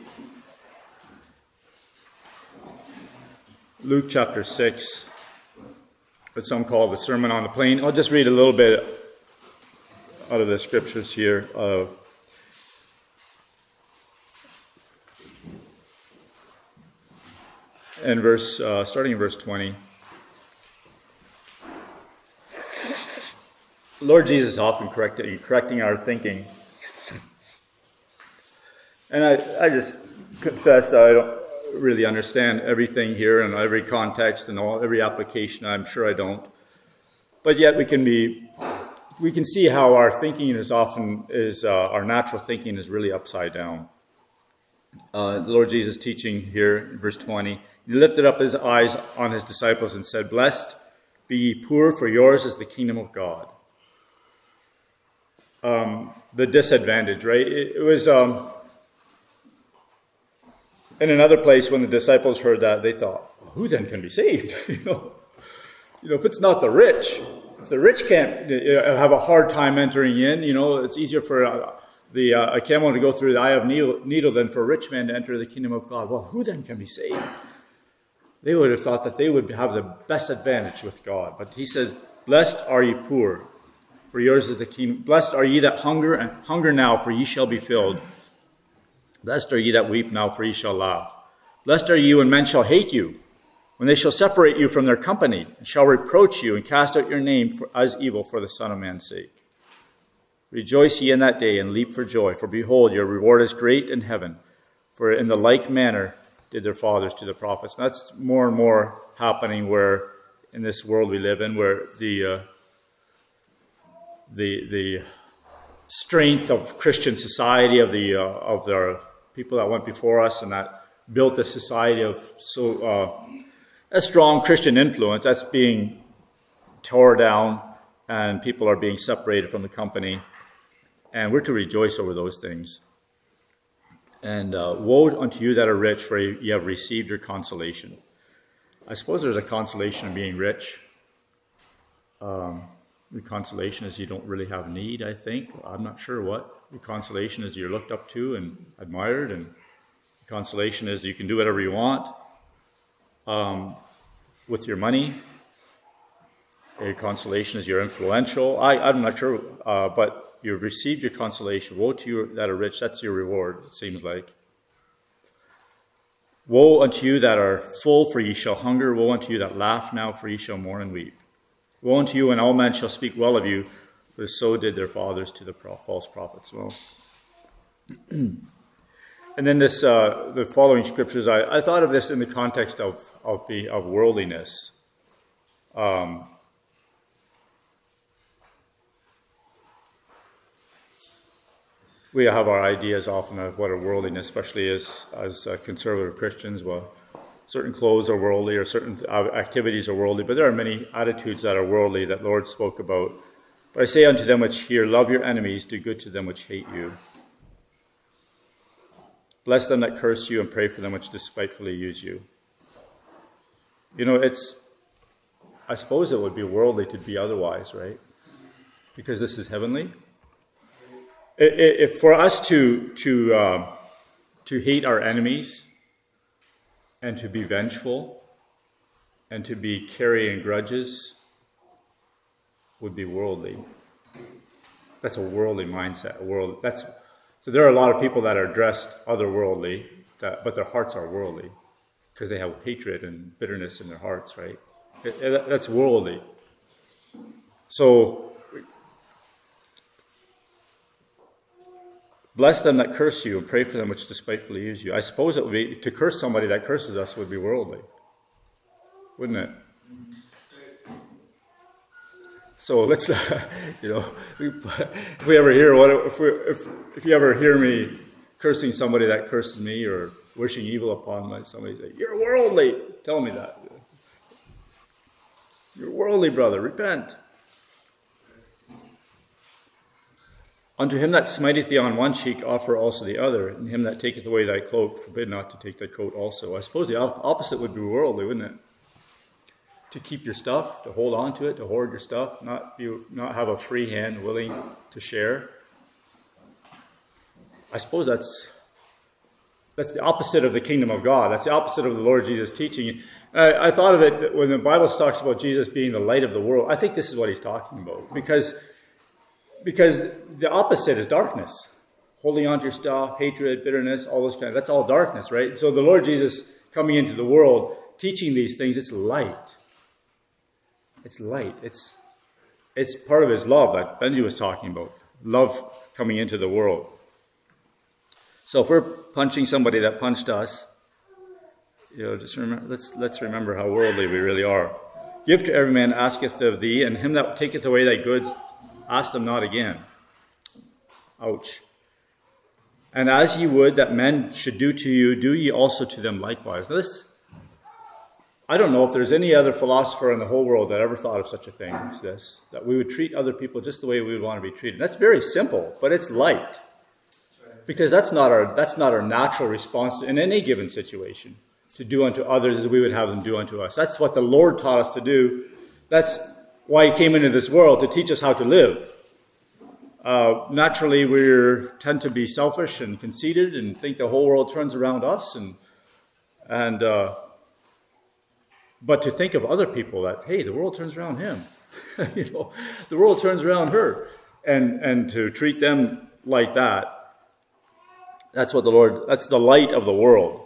Luke chapter six, what some call the Sermon on the Plain. I'll just read a little bit out of the scriptures here. Uh, and verse, uh, starting in verse twenty. Lord Jesus often corrected, correcting our thinking. And I, I just confess that I don't really understand everything here and every context and all every application. I'm sure I don't. But yet we can be, we can see how our thinking is often, is uh, our natural thinking is really upside down. Uh, the Lord Jesus teaching here in verse twenty, he lifted up his eyes on his disciples and said, "Blessed be ye poor, for yours is the kingdom of God." Um, the disadvantage, right? It, it was um, in another place when the disciples heard that, they thought, well, "Who then can be saved?" you know, you know, if it's not the rich, if the rich can't uh, have a hard time entering in, you know, it's easier for uh, the uh, a camel to go through the eye of needle, needle than for a rich man to enter the kingdom of God. Well, who then can be saved? They would have thought that they would have the best advantage with God, but he said, "Blessed are ye poor, for yours is the kingdom. Blessed are ye that hunger and hunger now, for ye shall be filled. Blessed are ye that weep now, for ye shall laugh. Blessed are ye when men shall hate you, when they shall separate you from their company, and shall reproach you, and cast out your name for, as evil for the Son of Man's sake. Rejoice ye in that day, and leap for joy, for behold, your reward is great in heaven. For in the like manner did their fathers to the prophets." And that's more and more happening where, in this world we live in, where the uh, the the strength of Christian society, of the uh, of the people that went before us and that built a society of so uh, a strong Christian influence, that's being tore down, and people are being separated from the company, and we're to rejoice over those things. And uh, woe unto you that are rich, for ye have received your consolation. I suppose there's a consolation in being rich. Um, the consolation is you don't really have need, I think. I'm not sure what. The consolation is you're looked up to and admired, and the consolation is you can do whatever you want um, with your money. A consolation is you're influential. I, I'm not sure, uh, but you've received your consolation. Woe to you that are rich. That's your reward, it seems like. Woe unto you that are full, for ye shall hunger. Woe unto you that laugh now, for ye shall mourn and weep. Woe unto you when all men shall speak well of you, for so did their fathers to the false prophets. Well, and then this, uh, the following scriptures, I, I thought of this in the context of of, the, of worldliness. Um, We have our ideas often of what are worldliness, especially as as uh, conservative Christians. Well, certain clothes are worldly, or certain activities are worldly, but there are many attitudes that are worldly that Lord spoke about. But I say unto them which hear, love your enemies, do good to them which hate you. Bless them that curse you, and pray for them which despitefully use you. You know, it's, I suppose it would be worldly to be otherwise, right? Because this is heavenly. If for us to to uh, to hate our enemies and to be vengeful and to be carrying grudges would be worldly. That's a worldly mindset. A world that's so there are a lot of people that are dressed otherworldly, that, but their hearts are worldly because they have hatred and bitterness in their hearts. Right? It, it, that's worldly. So. Bless them that curse you, and pray for them which despitefully use you. I suppose it would be, to curse somebody that curses us would be worldly, wouldn't it? So let's, uh, you know, if we ever hear what if we if if you ever hear me cursing somebody that curses me or wishing evil upon my somebody, say, "You're worldly." Tell me that. You're worldly, brother. Repent. Unto him that smiteth thee on one cheek, offer also the other, and him that taketh away thy cloak, forbid not to take thy coat also. I suppose the opposite would be worldly, wouldn't it? To keep your stuff, to hold on to it, to hoard your stuff, not be, not have a free hand, willing to share. I suppose that's that's the opposite of the kingdom of God. That's the opposite of the Lord Jesus' teaching. I, I thought of it when the Bible talks about Jesus being the light of the world. I think this is what he's talking about, because. Because the opposite is darkness. Holding on to your stuff, hatred, bitterness, all those kind of, that's all darkness, right? So the Lord Jesus coming into the world, teaching these things, it's light. It's light. It's it's part of his love that Benji was talking about. Love coming into the world. So if we're punching somebody that punched us, you know, just remember, let's let's remember how worldly we really are. Give to every man asketh of thee, and him that taketh away thy goods, ask them not again. Ouch. And as ye would that men should do to you, do ye also to them likewise. Now this, I don't know if there's any other philosopher in the whole world that ever thought of such a thing as this, that we would treat other people just the way we would want to be treated. That's very simple, but it's light. Because that's not our that's not our natural response in any given situation, to do unto others as we would have them do unto us. That's what the Lord taught us to do. That's why he came into this world, to teach us how to live. Uh, naturally, we tend to be selfish and conceited and think the whole world turns around us. And and uh, but to think of other people that, hey, the world turns around him. you know, the world turns around her. And, and to treat them like that, that's what the Lord, that's the light of the world.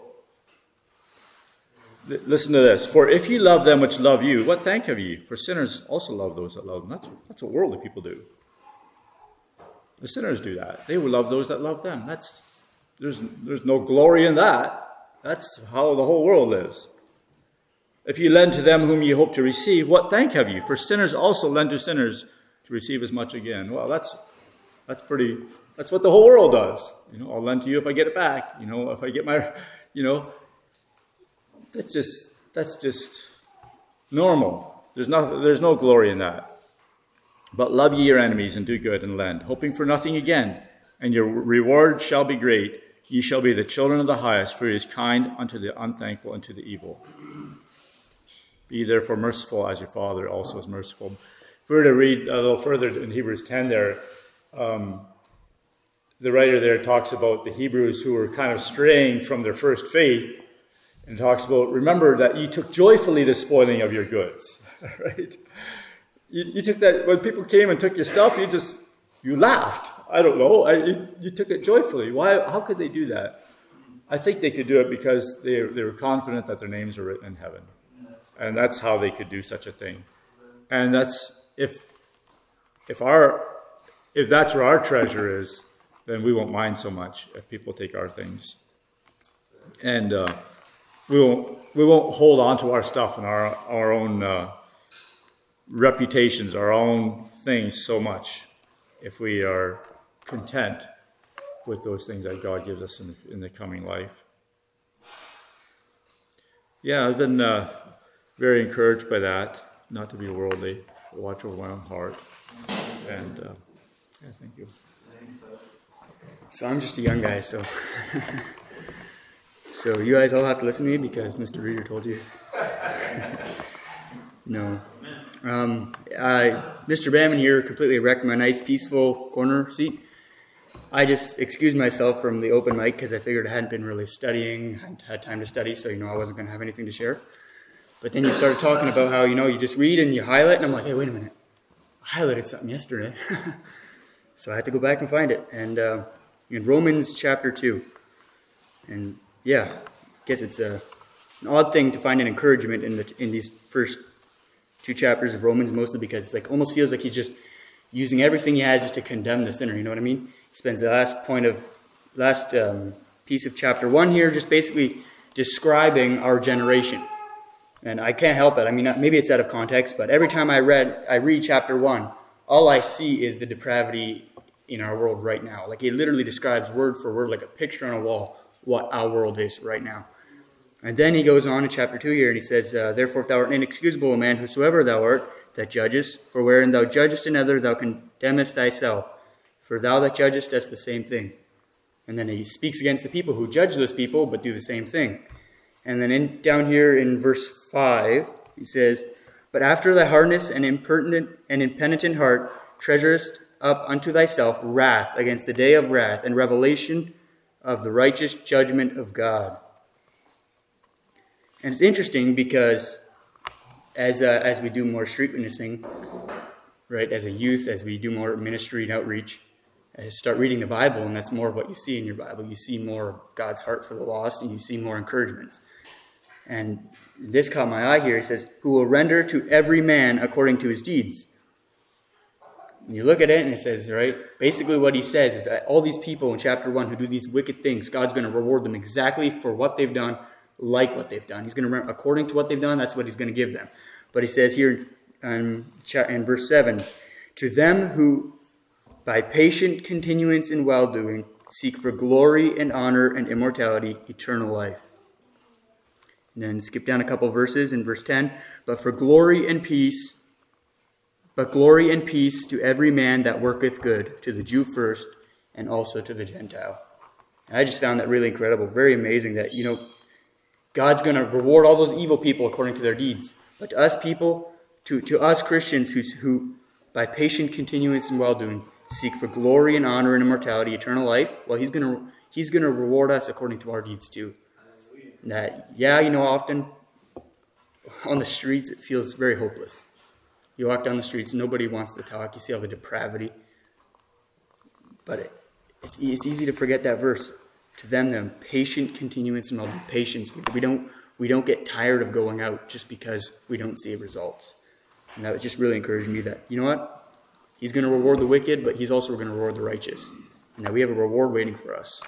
Listen to this. For if ye love them which love you, what thank have ye? For sinners also love those that love them. That's, that's what worldly people do. The sinners do that. They will love those that love them. That's there's there's no glory in that. That's how the whole world lives. If ye lend to them whom ye hope to receive, what thank have ye? For sinners also lend to sinners to receive as much again. Well, that's that's pretty. That's what the whole world does. You know, I'll lend to you if I get it back. You know, if I get my, you know. That's just that's just normal. There's no there's no glory in that. But love ye your enemies and do good and lend, hoping for nothing again, and your reward shall be great. Ye shall be the children of the highest, for he is kind unto the unthankful and to the evil. Be therefore merciful as your Father also is merciful. If we were to read a little further in Hebrews ten there, um, the writer there talks about the Hebrews who were kind of straying from their first faith. And talks about, remember that you took joyfully the spoiling of your goods, right? You, you took that, when people came and took your stuff, you just, you laughed. I don't know. I, you, you took it joyfully. Why? How could they do that? I think they could do it because they, they were confident that their names were written in heaven. And that's how they could do such a thing. And that's, if, if our, if that's where our treasure is, then we won't mind so much if people take our things. And, uh, We won't, we won't hold on to our stuff and our, our own uh, reputations, our own things so much if we are content with those things that God gives us in the, in the coming life. Yeah, I've been uh, very encouraged by that, not to be worldly, to watch over my own heart. And uh, yeah, thank you. So I'm just a young guy, so... So you guys all have to listen to me because Mister Reader told you. No. Um, I, Mister Bamman here completely wrecked my nice, peaceful corner seat. I just excused myself from the open mic because I figured I hadn't been really studying, hadn't had time to study, so, you know, I wasn't going to have anything to share. But then you started talking about how, you know, you just read and you highlight, and I'm like, hey, wait a minute. I highlighted something yesterday. So I had to go back and find it. And uh, in Romans chapter two. And... yeah, I guess it's a, an odd thing to find an encouragement in the in these first two chapters of Romans, mostly because it's like almost feels like he's just using everything he has just to condemn the sinner. You know what I mean? He spends the last point of last um, piece of chapter one here, just basically describing our generation. And I can't help it. I mean, maybe it's out of context, but every time I read, I read chapter one, all I see is the depravity in our world right now. Like, it literally describes word for word, like a picture on a wall, what our world is right now. And then he goes on in chapter two here, and he says, uh, Therefore, if thou art inexcusable, man, whosoever thou art, that judgest, for wherein thou judgest another, thou condemnest thyself. For thou that judgest dost the same thing. And then he speaks against the people who judge those people, but do the same thing. And then in, down here in verse five, he says, But after thy hardness and impertinent and impenitent heart, treasurest up unto thyself wrath against the day of wrath and revelation of the righteous judgment of God. And it's interesting because as uh, as we do more street witnessing, right, as a youth, as we do more ministry and outreach, I start reading the Bible, and that's more of what you see in your Bible. You see more of God's heart for the lost, and you see more encouragements. And this caught my eye here. He says, who will render to every man according to his deeds. And you look at it, and it says, right, basically what he says is that all these people in chapter one who do these wicked things, God's going to reward them exactly for what they've done, like what they've done. He's going to, according to what they've done, that's what he's going to give them. But he says here in, in verse seven, to them who by patient continuance in well-doing seek for glory and honor and immortality, eternal life. And then skip down a couple verses in verse ten. But for glory and peace, but glory and peace to every man that worketh good, to the Jew first, and also to the Gentile. And I just found that really incredible, very amazing that, you know, God's going to reward all those evil people according to their deeds. But to us people, to, to us Christians who, who by patient continuance in well-doing seek for glory and honor and immortality, eternal life, well, he's going to he's going to reward us according to our deeds too. That, yeah, you know, often on the streets it feels very hopeless. You walk down the streets, nobody wants to talk. You see all the depravity. But it, it's, it's easy to forget that verse. To them, them patient continuance and all the patience. We don't we don't get tired of going out just because we don't see results. And that just really encouraged me that, you know what? He's going to reward the wicked, but he's also going to reward the righteous. And that we have a reward waiting for us.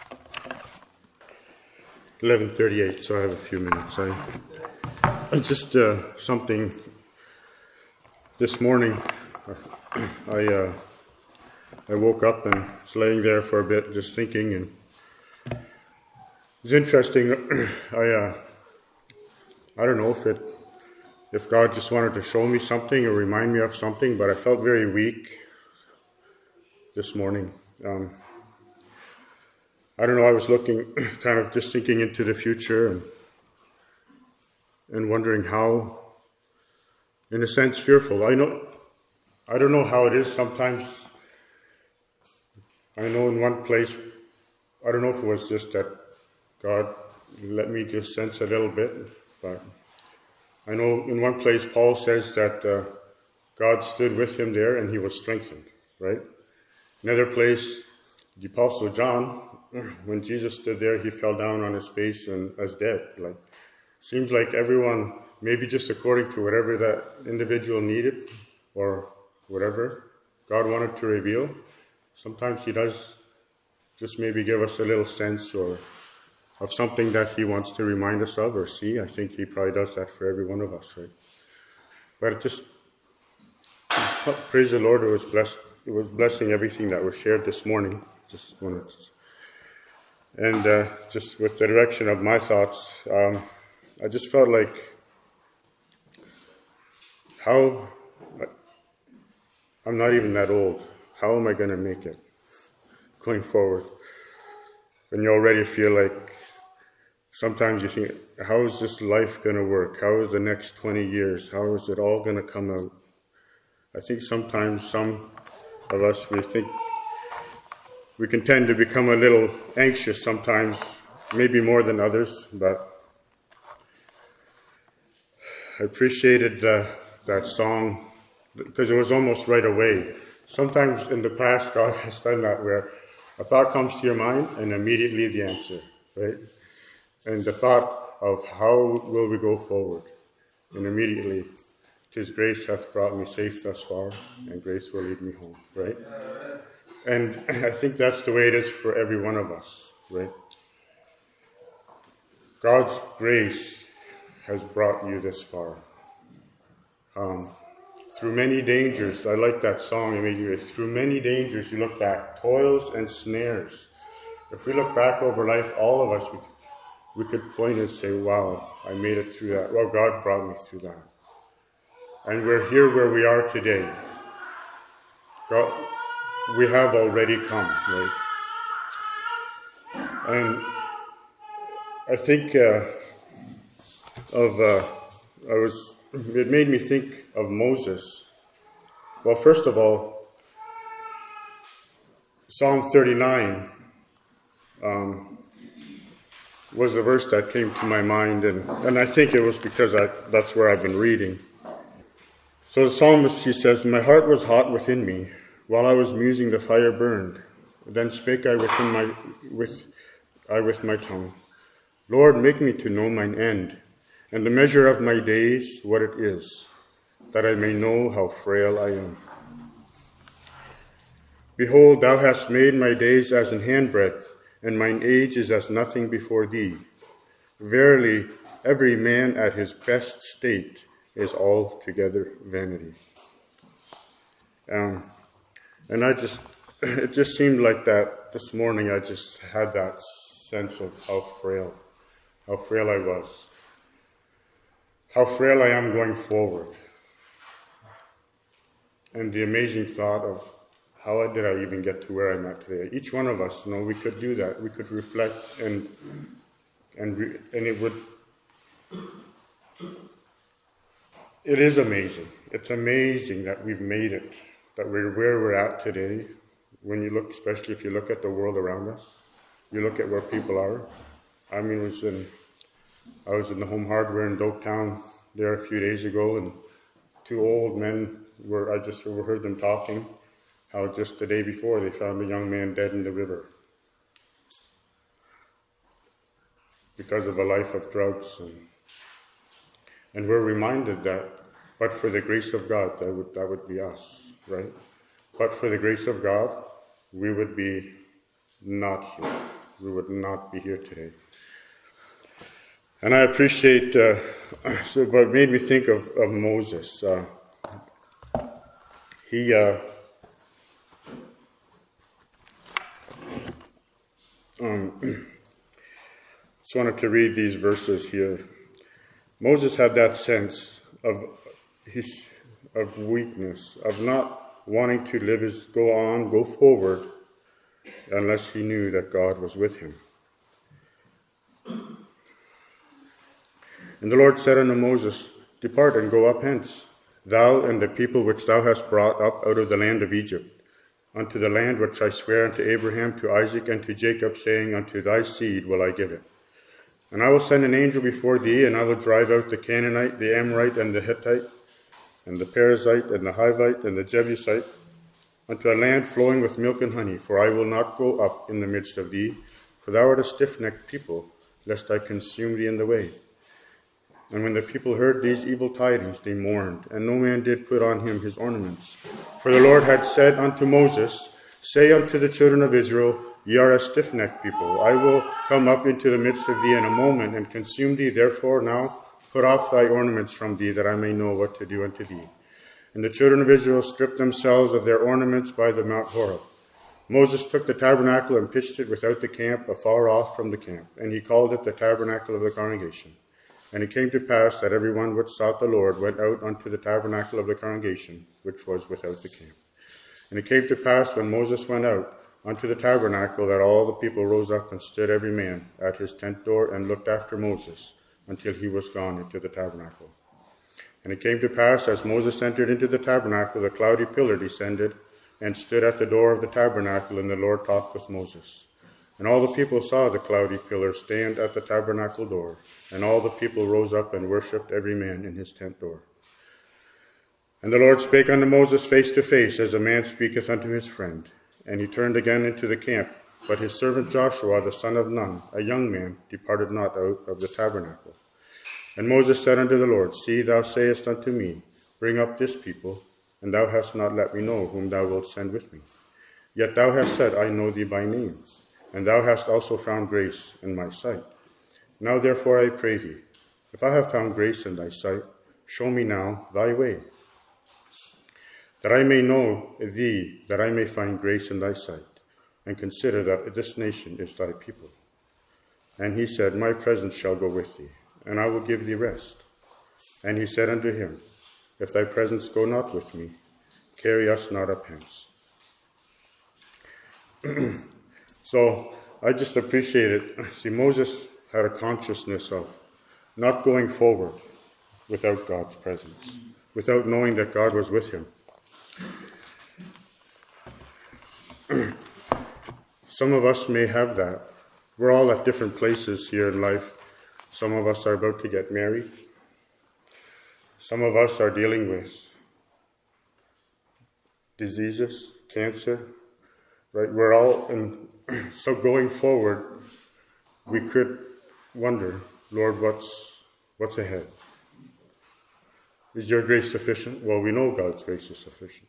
eleven thirty-eight, so I have a few minutes. I, I just uh, something this morning. I uh, I woke up and was laying there for a bit, just thinking, and it was interesting. I uh, I don't know if it if God just wanted to show me something or remind me of something, but I felt very weak this morning. Um, I don't know, I was looking, kind of just thinking into the future and and wondering how, in a sense, fearful. I know, I don't know how it is sometimes. I know in one place, I don't know if it was just that God let me just sense a little bit, but I know in one place Paul says that uh, God stood with him there and he was strengthened, right? Another place, the Apostle John, when Jesus stood there, he fell down on his face and as dead. Like, seems like everyone, maybe just according to whatever that individual needed or whatever God wanted to reveal, sometimes he does just maybe give us a little sense or of something that he wants to remind us of or see. I think he probably does that for every one of us, right? But it just, praise the Lord, it was blessed. It was blessing everything that was shared this morning. Just wanted to, and uh, just with the direction of my thoughts, um, I just felt like how, I'm not even that old. How am I going to make it going forward? When you already feel like, sometimes you think, how is this life going to work? How is the next twenty years? How is it all going to come out? I think sometimes some of us, we think, we can tend to become a little anxious sometimes, maybe more than others, but I appreciated uh, that song because it was almost right away. Sometimes in the past, God has done that where a thought comes to your mind and immediately the answer, right? And the thought of how will we go forward? And immediately, His grace hath brought me safe thus far, and grace will lead me home, right? And I think that's the way it is for every one of us. right? God's grace has brought you this far. Um, through many dangers, I like that song, Amazing Grace. Through many dangers, you look back, toils and snares. If we look back over life, all of us, we, we could point and say, wow, I made it through that. Well, God brought me through that. And we're here where we are today. God, we have already come, right? And I think uh, of, uh, I was, it made me think of Moses. Well, first of all, Psalm thirty-nine um, was the verse that came to my mind, and, and I think it was because I, that's where I've been reading. So the psalmist, he says, my heart was hot within me. While I was musing, the fire burned. Then spake I within my, with, I with my tongue. Lord, make me to know mine end, and the measure of my days, what it is, that I may know how frail I am. Behold, thou hast made my days as an handbreadth, and mine age is as nothing before thee. Verily, every man at his best state is altogether vanity. Um, and I just, it just seemed like that this morning. I just had that sense of how frail, how frail I was, how frail I am going forward. And the amazing thought of how did I even get to where I'm at today? Each one of us, you know, we could do that. We could reflect, and and re, and it would. It is amazing. It's amazing that we've made it, that we're where we're at today. When you look, especially if you look at the world around us, you look at where people are. I mean, it was in, I was in the Home Hardware in Doketown there a few days ago, and two old men were, I just overheard them talking, how just the day before they found a young man dead in the river because of a life of drugs. And, and we're reminded that, but for the grace of God, that would, that would be us, right? But for the grace of God, we would be not here. We would not be here today. And I appreciate, uh, so what made me think of, of Moses. Uh, he, uh, um, just wanted to read these verses here. Moses had that sense of his, of weakness, of not wanting to live his, go on, go forward, unless he knew that God was with him. And the Lord said unto Moses, depart and go up hence, thou and the people which thou hast brought up out of the land of Egypt, unto the land which I swear unto Abraham, to Isaac, and to Jacob, saying, unto thy seed will I give it. And I will send an angel before thee, and I will drive out the Canaanite, the Amorite, and the Hittite, and the Perizzite, and the Hivite, and the Jebusite, unto a land flowing with milk and honey. For I will not go up in the midst of thee, for thou art a stiff-necked people, lest I consume thee in the way. And when the people heard these evil tidings, they mourned, and no man did put on him his ornaments. For the Lord had said unto Moses, say unto the children of Israel, ye are a stiff-necked people. I will come up into the midst of thee in a moment, and consume thee. Therefore now put off thy ornaments from thee, that I may know what to do unto thee. And the children of Israel stripped themselves of their ornaments by the Mount Horeb. Moses took the tabernacle and pitched it without the camp, afar off from the camp, and he called it the tabernacle of the congregation. And it came to pass that every one which sought the Lord went out unto the tabernacle of the congregation, which was without the camp. And it came to pass, when Moses went out unto the tabernacle, that all the people rose up and stood every man at his tent door, and looked after Moses until he was gone into the tabernacle. And it came to pass, as Moses entered into the tabernacle, the cloudy pillar descended and stood at the door of the tabernacle, and the Lord talked with Moses. And all the people saw the cloudy pillar stand at the tabernacle door. And all the people rose up and worshipped every man in his tent door. And the Lord spake unto Moses face to face, as a man speaketh unto his friend. And he turned again into the camp. But his servant Joshua, the son of Nun, a young man, departed not out of the tabernacle. And Moses said unto the Lord, see, thou sayest unto me, bring up this people, and thou hast not let me know whom thou wilt send with me. Yet thou hast said, I know thee by name. and thou hast also found grace in my sight. Now therefore I pray thee, if I have found grace in thy sight, show me now thy way, that I may know thee, that I may find grace in thy sight, and consider that this nation is thy people. And he said, My presence shall go with thee, and I will give thee rest. And he said unto him, If thy presence go not with me, carry us not up hence. So I just appreciate it. See, Moses had a consciousness of not going forward without God's presence, without knowing that God was with him. Some of us may have that. We're all at different places here in life. Some of us are about to get married. Some of us are dealing with diseases, cancer, right? We're all in, so going forward, we could wonder, Lord, what's what's ahead? Is your grace sufficient? Well, we know God's grace is sufficient.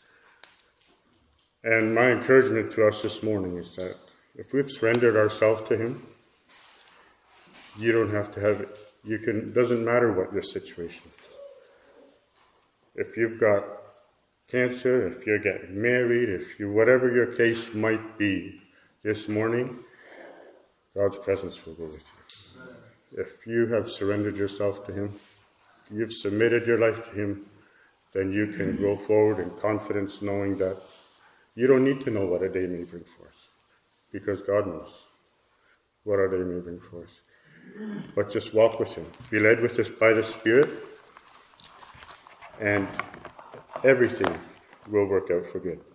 And my encouragement to us this morning is that if we've surrendered ourselves to him, you don't have to have it. You can, it doesn't matter what your situation is. If you've got cancer, if you're getting married, if you, whatever your case might be this morning, God's presence will go with you. If you have surrendered yourself to him, you've submitted your life to him, then you can go forward in confidence, knowing that you don't need to know what a day may bring forth, because God knows what a day may bring forth. But just walk with him. Be led with this by the Spirit, and everything will work out for good.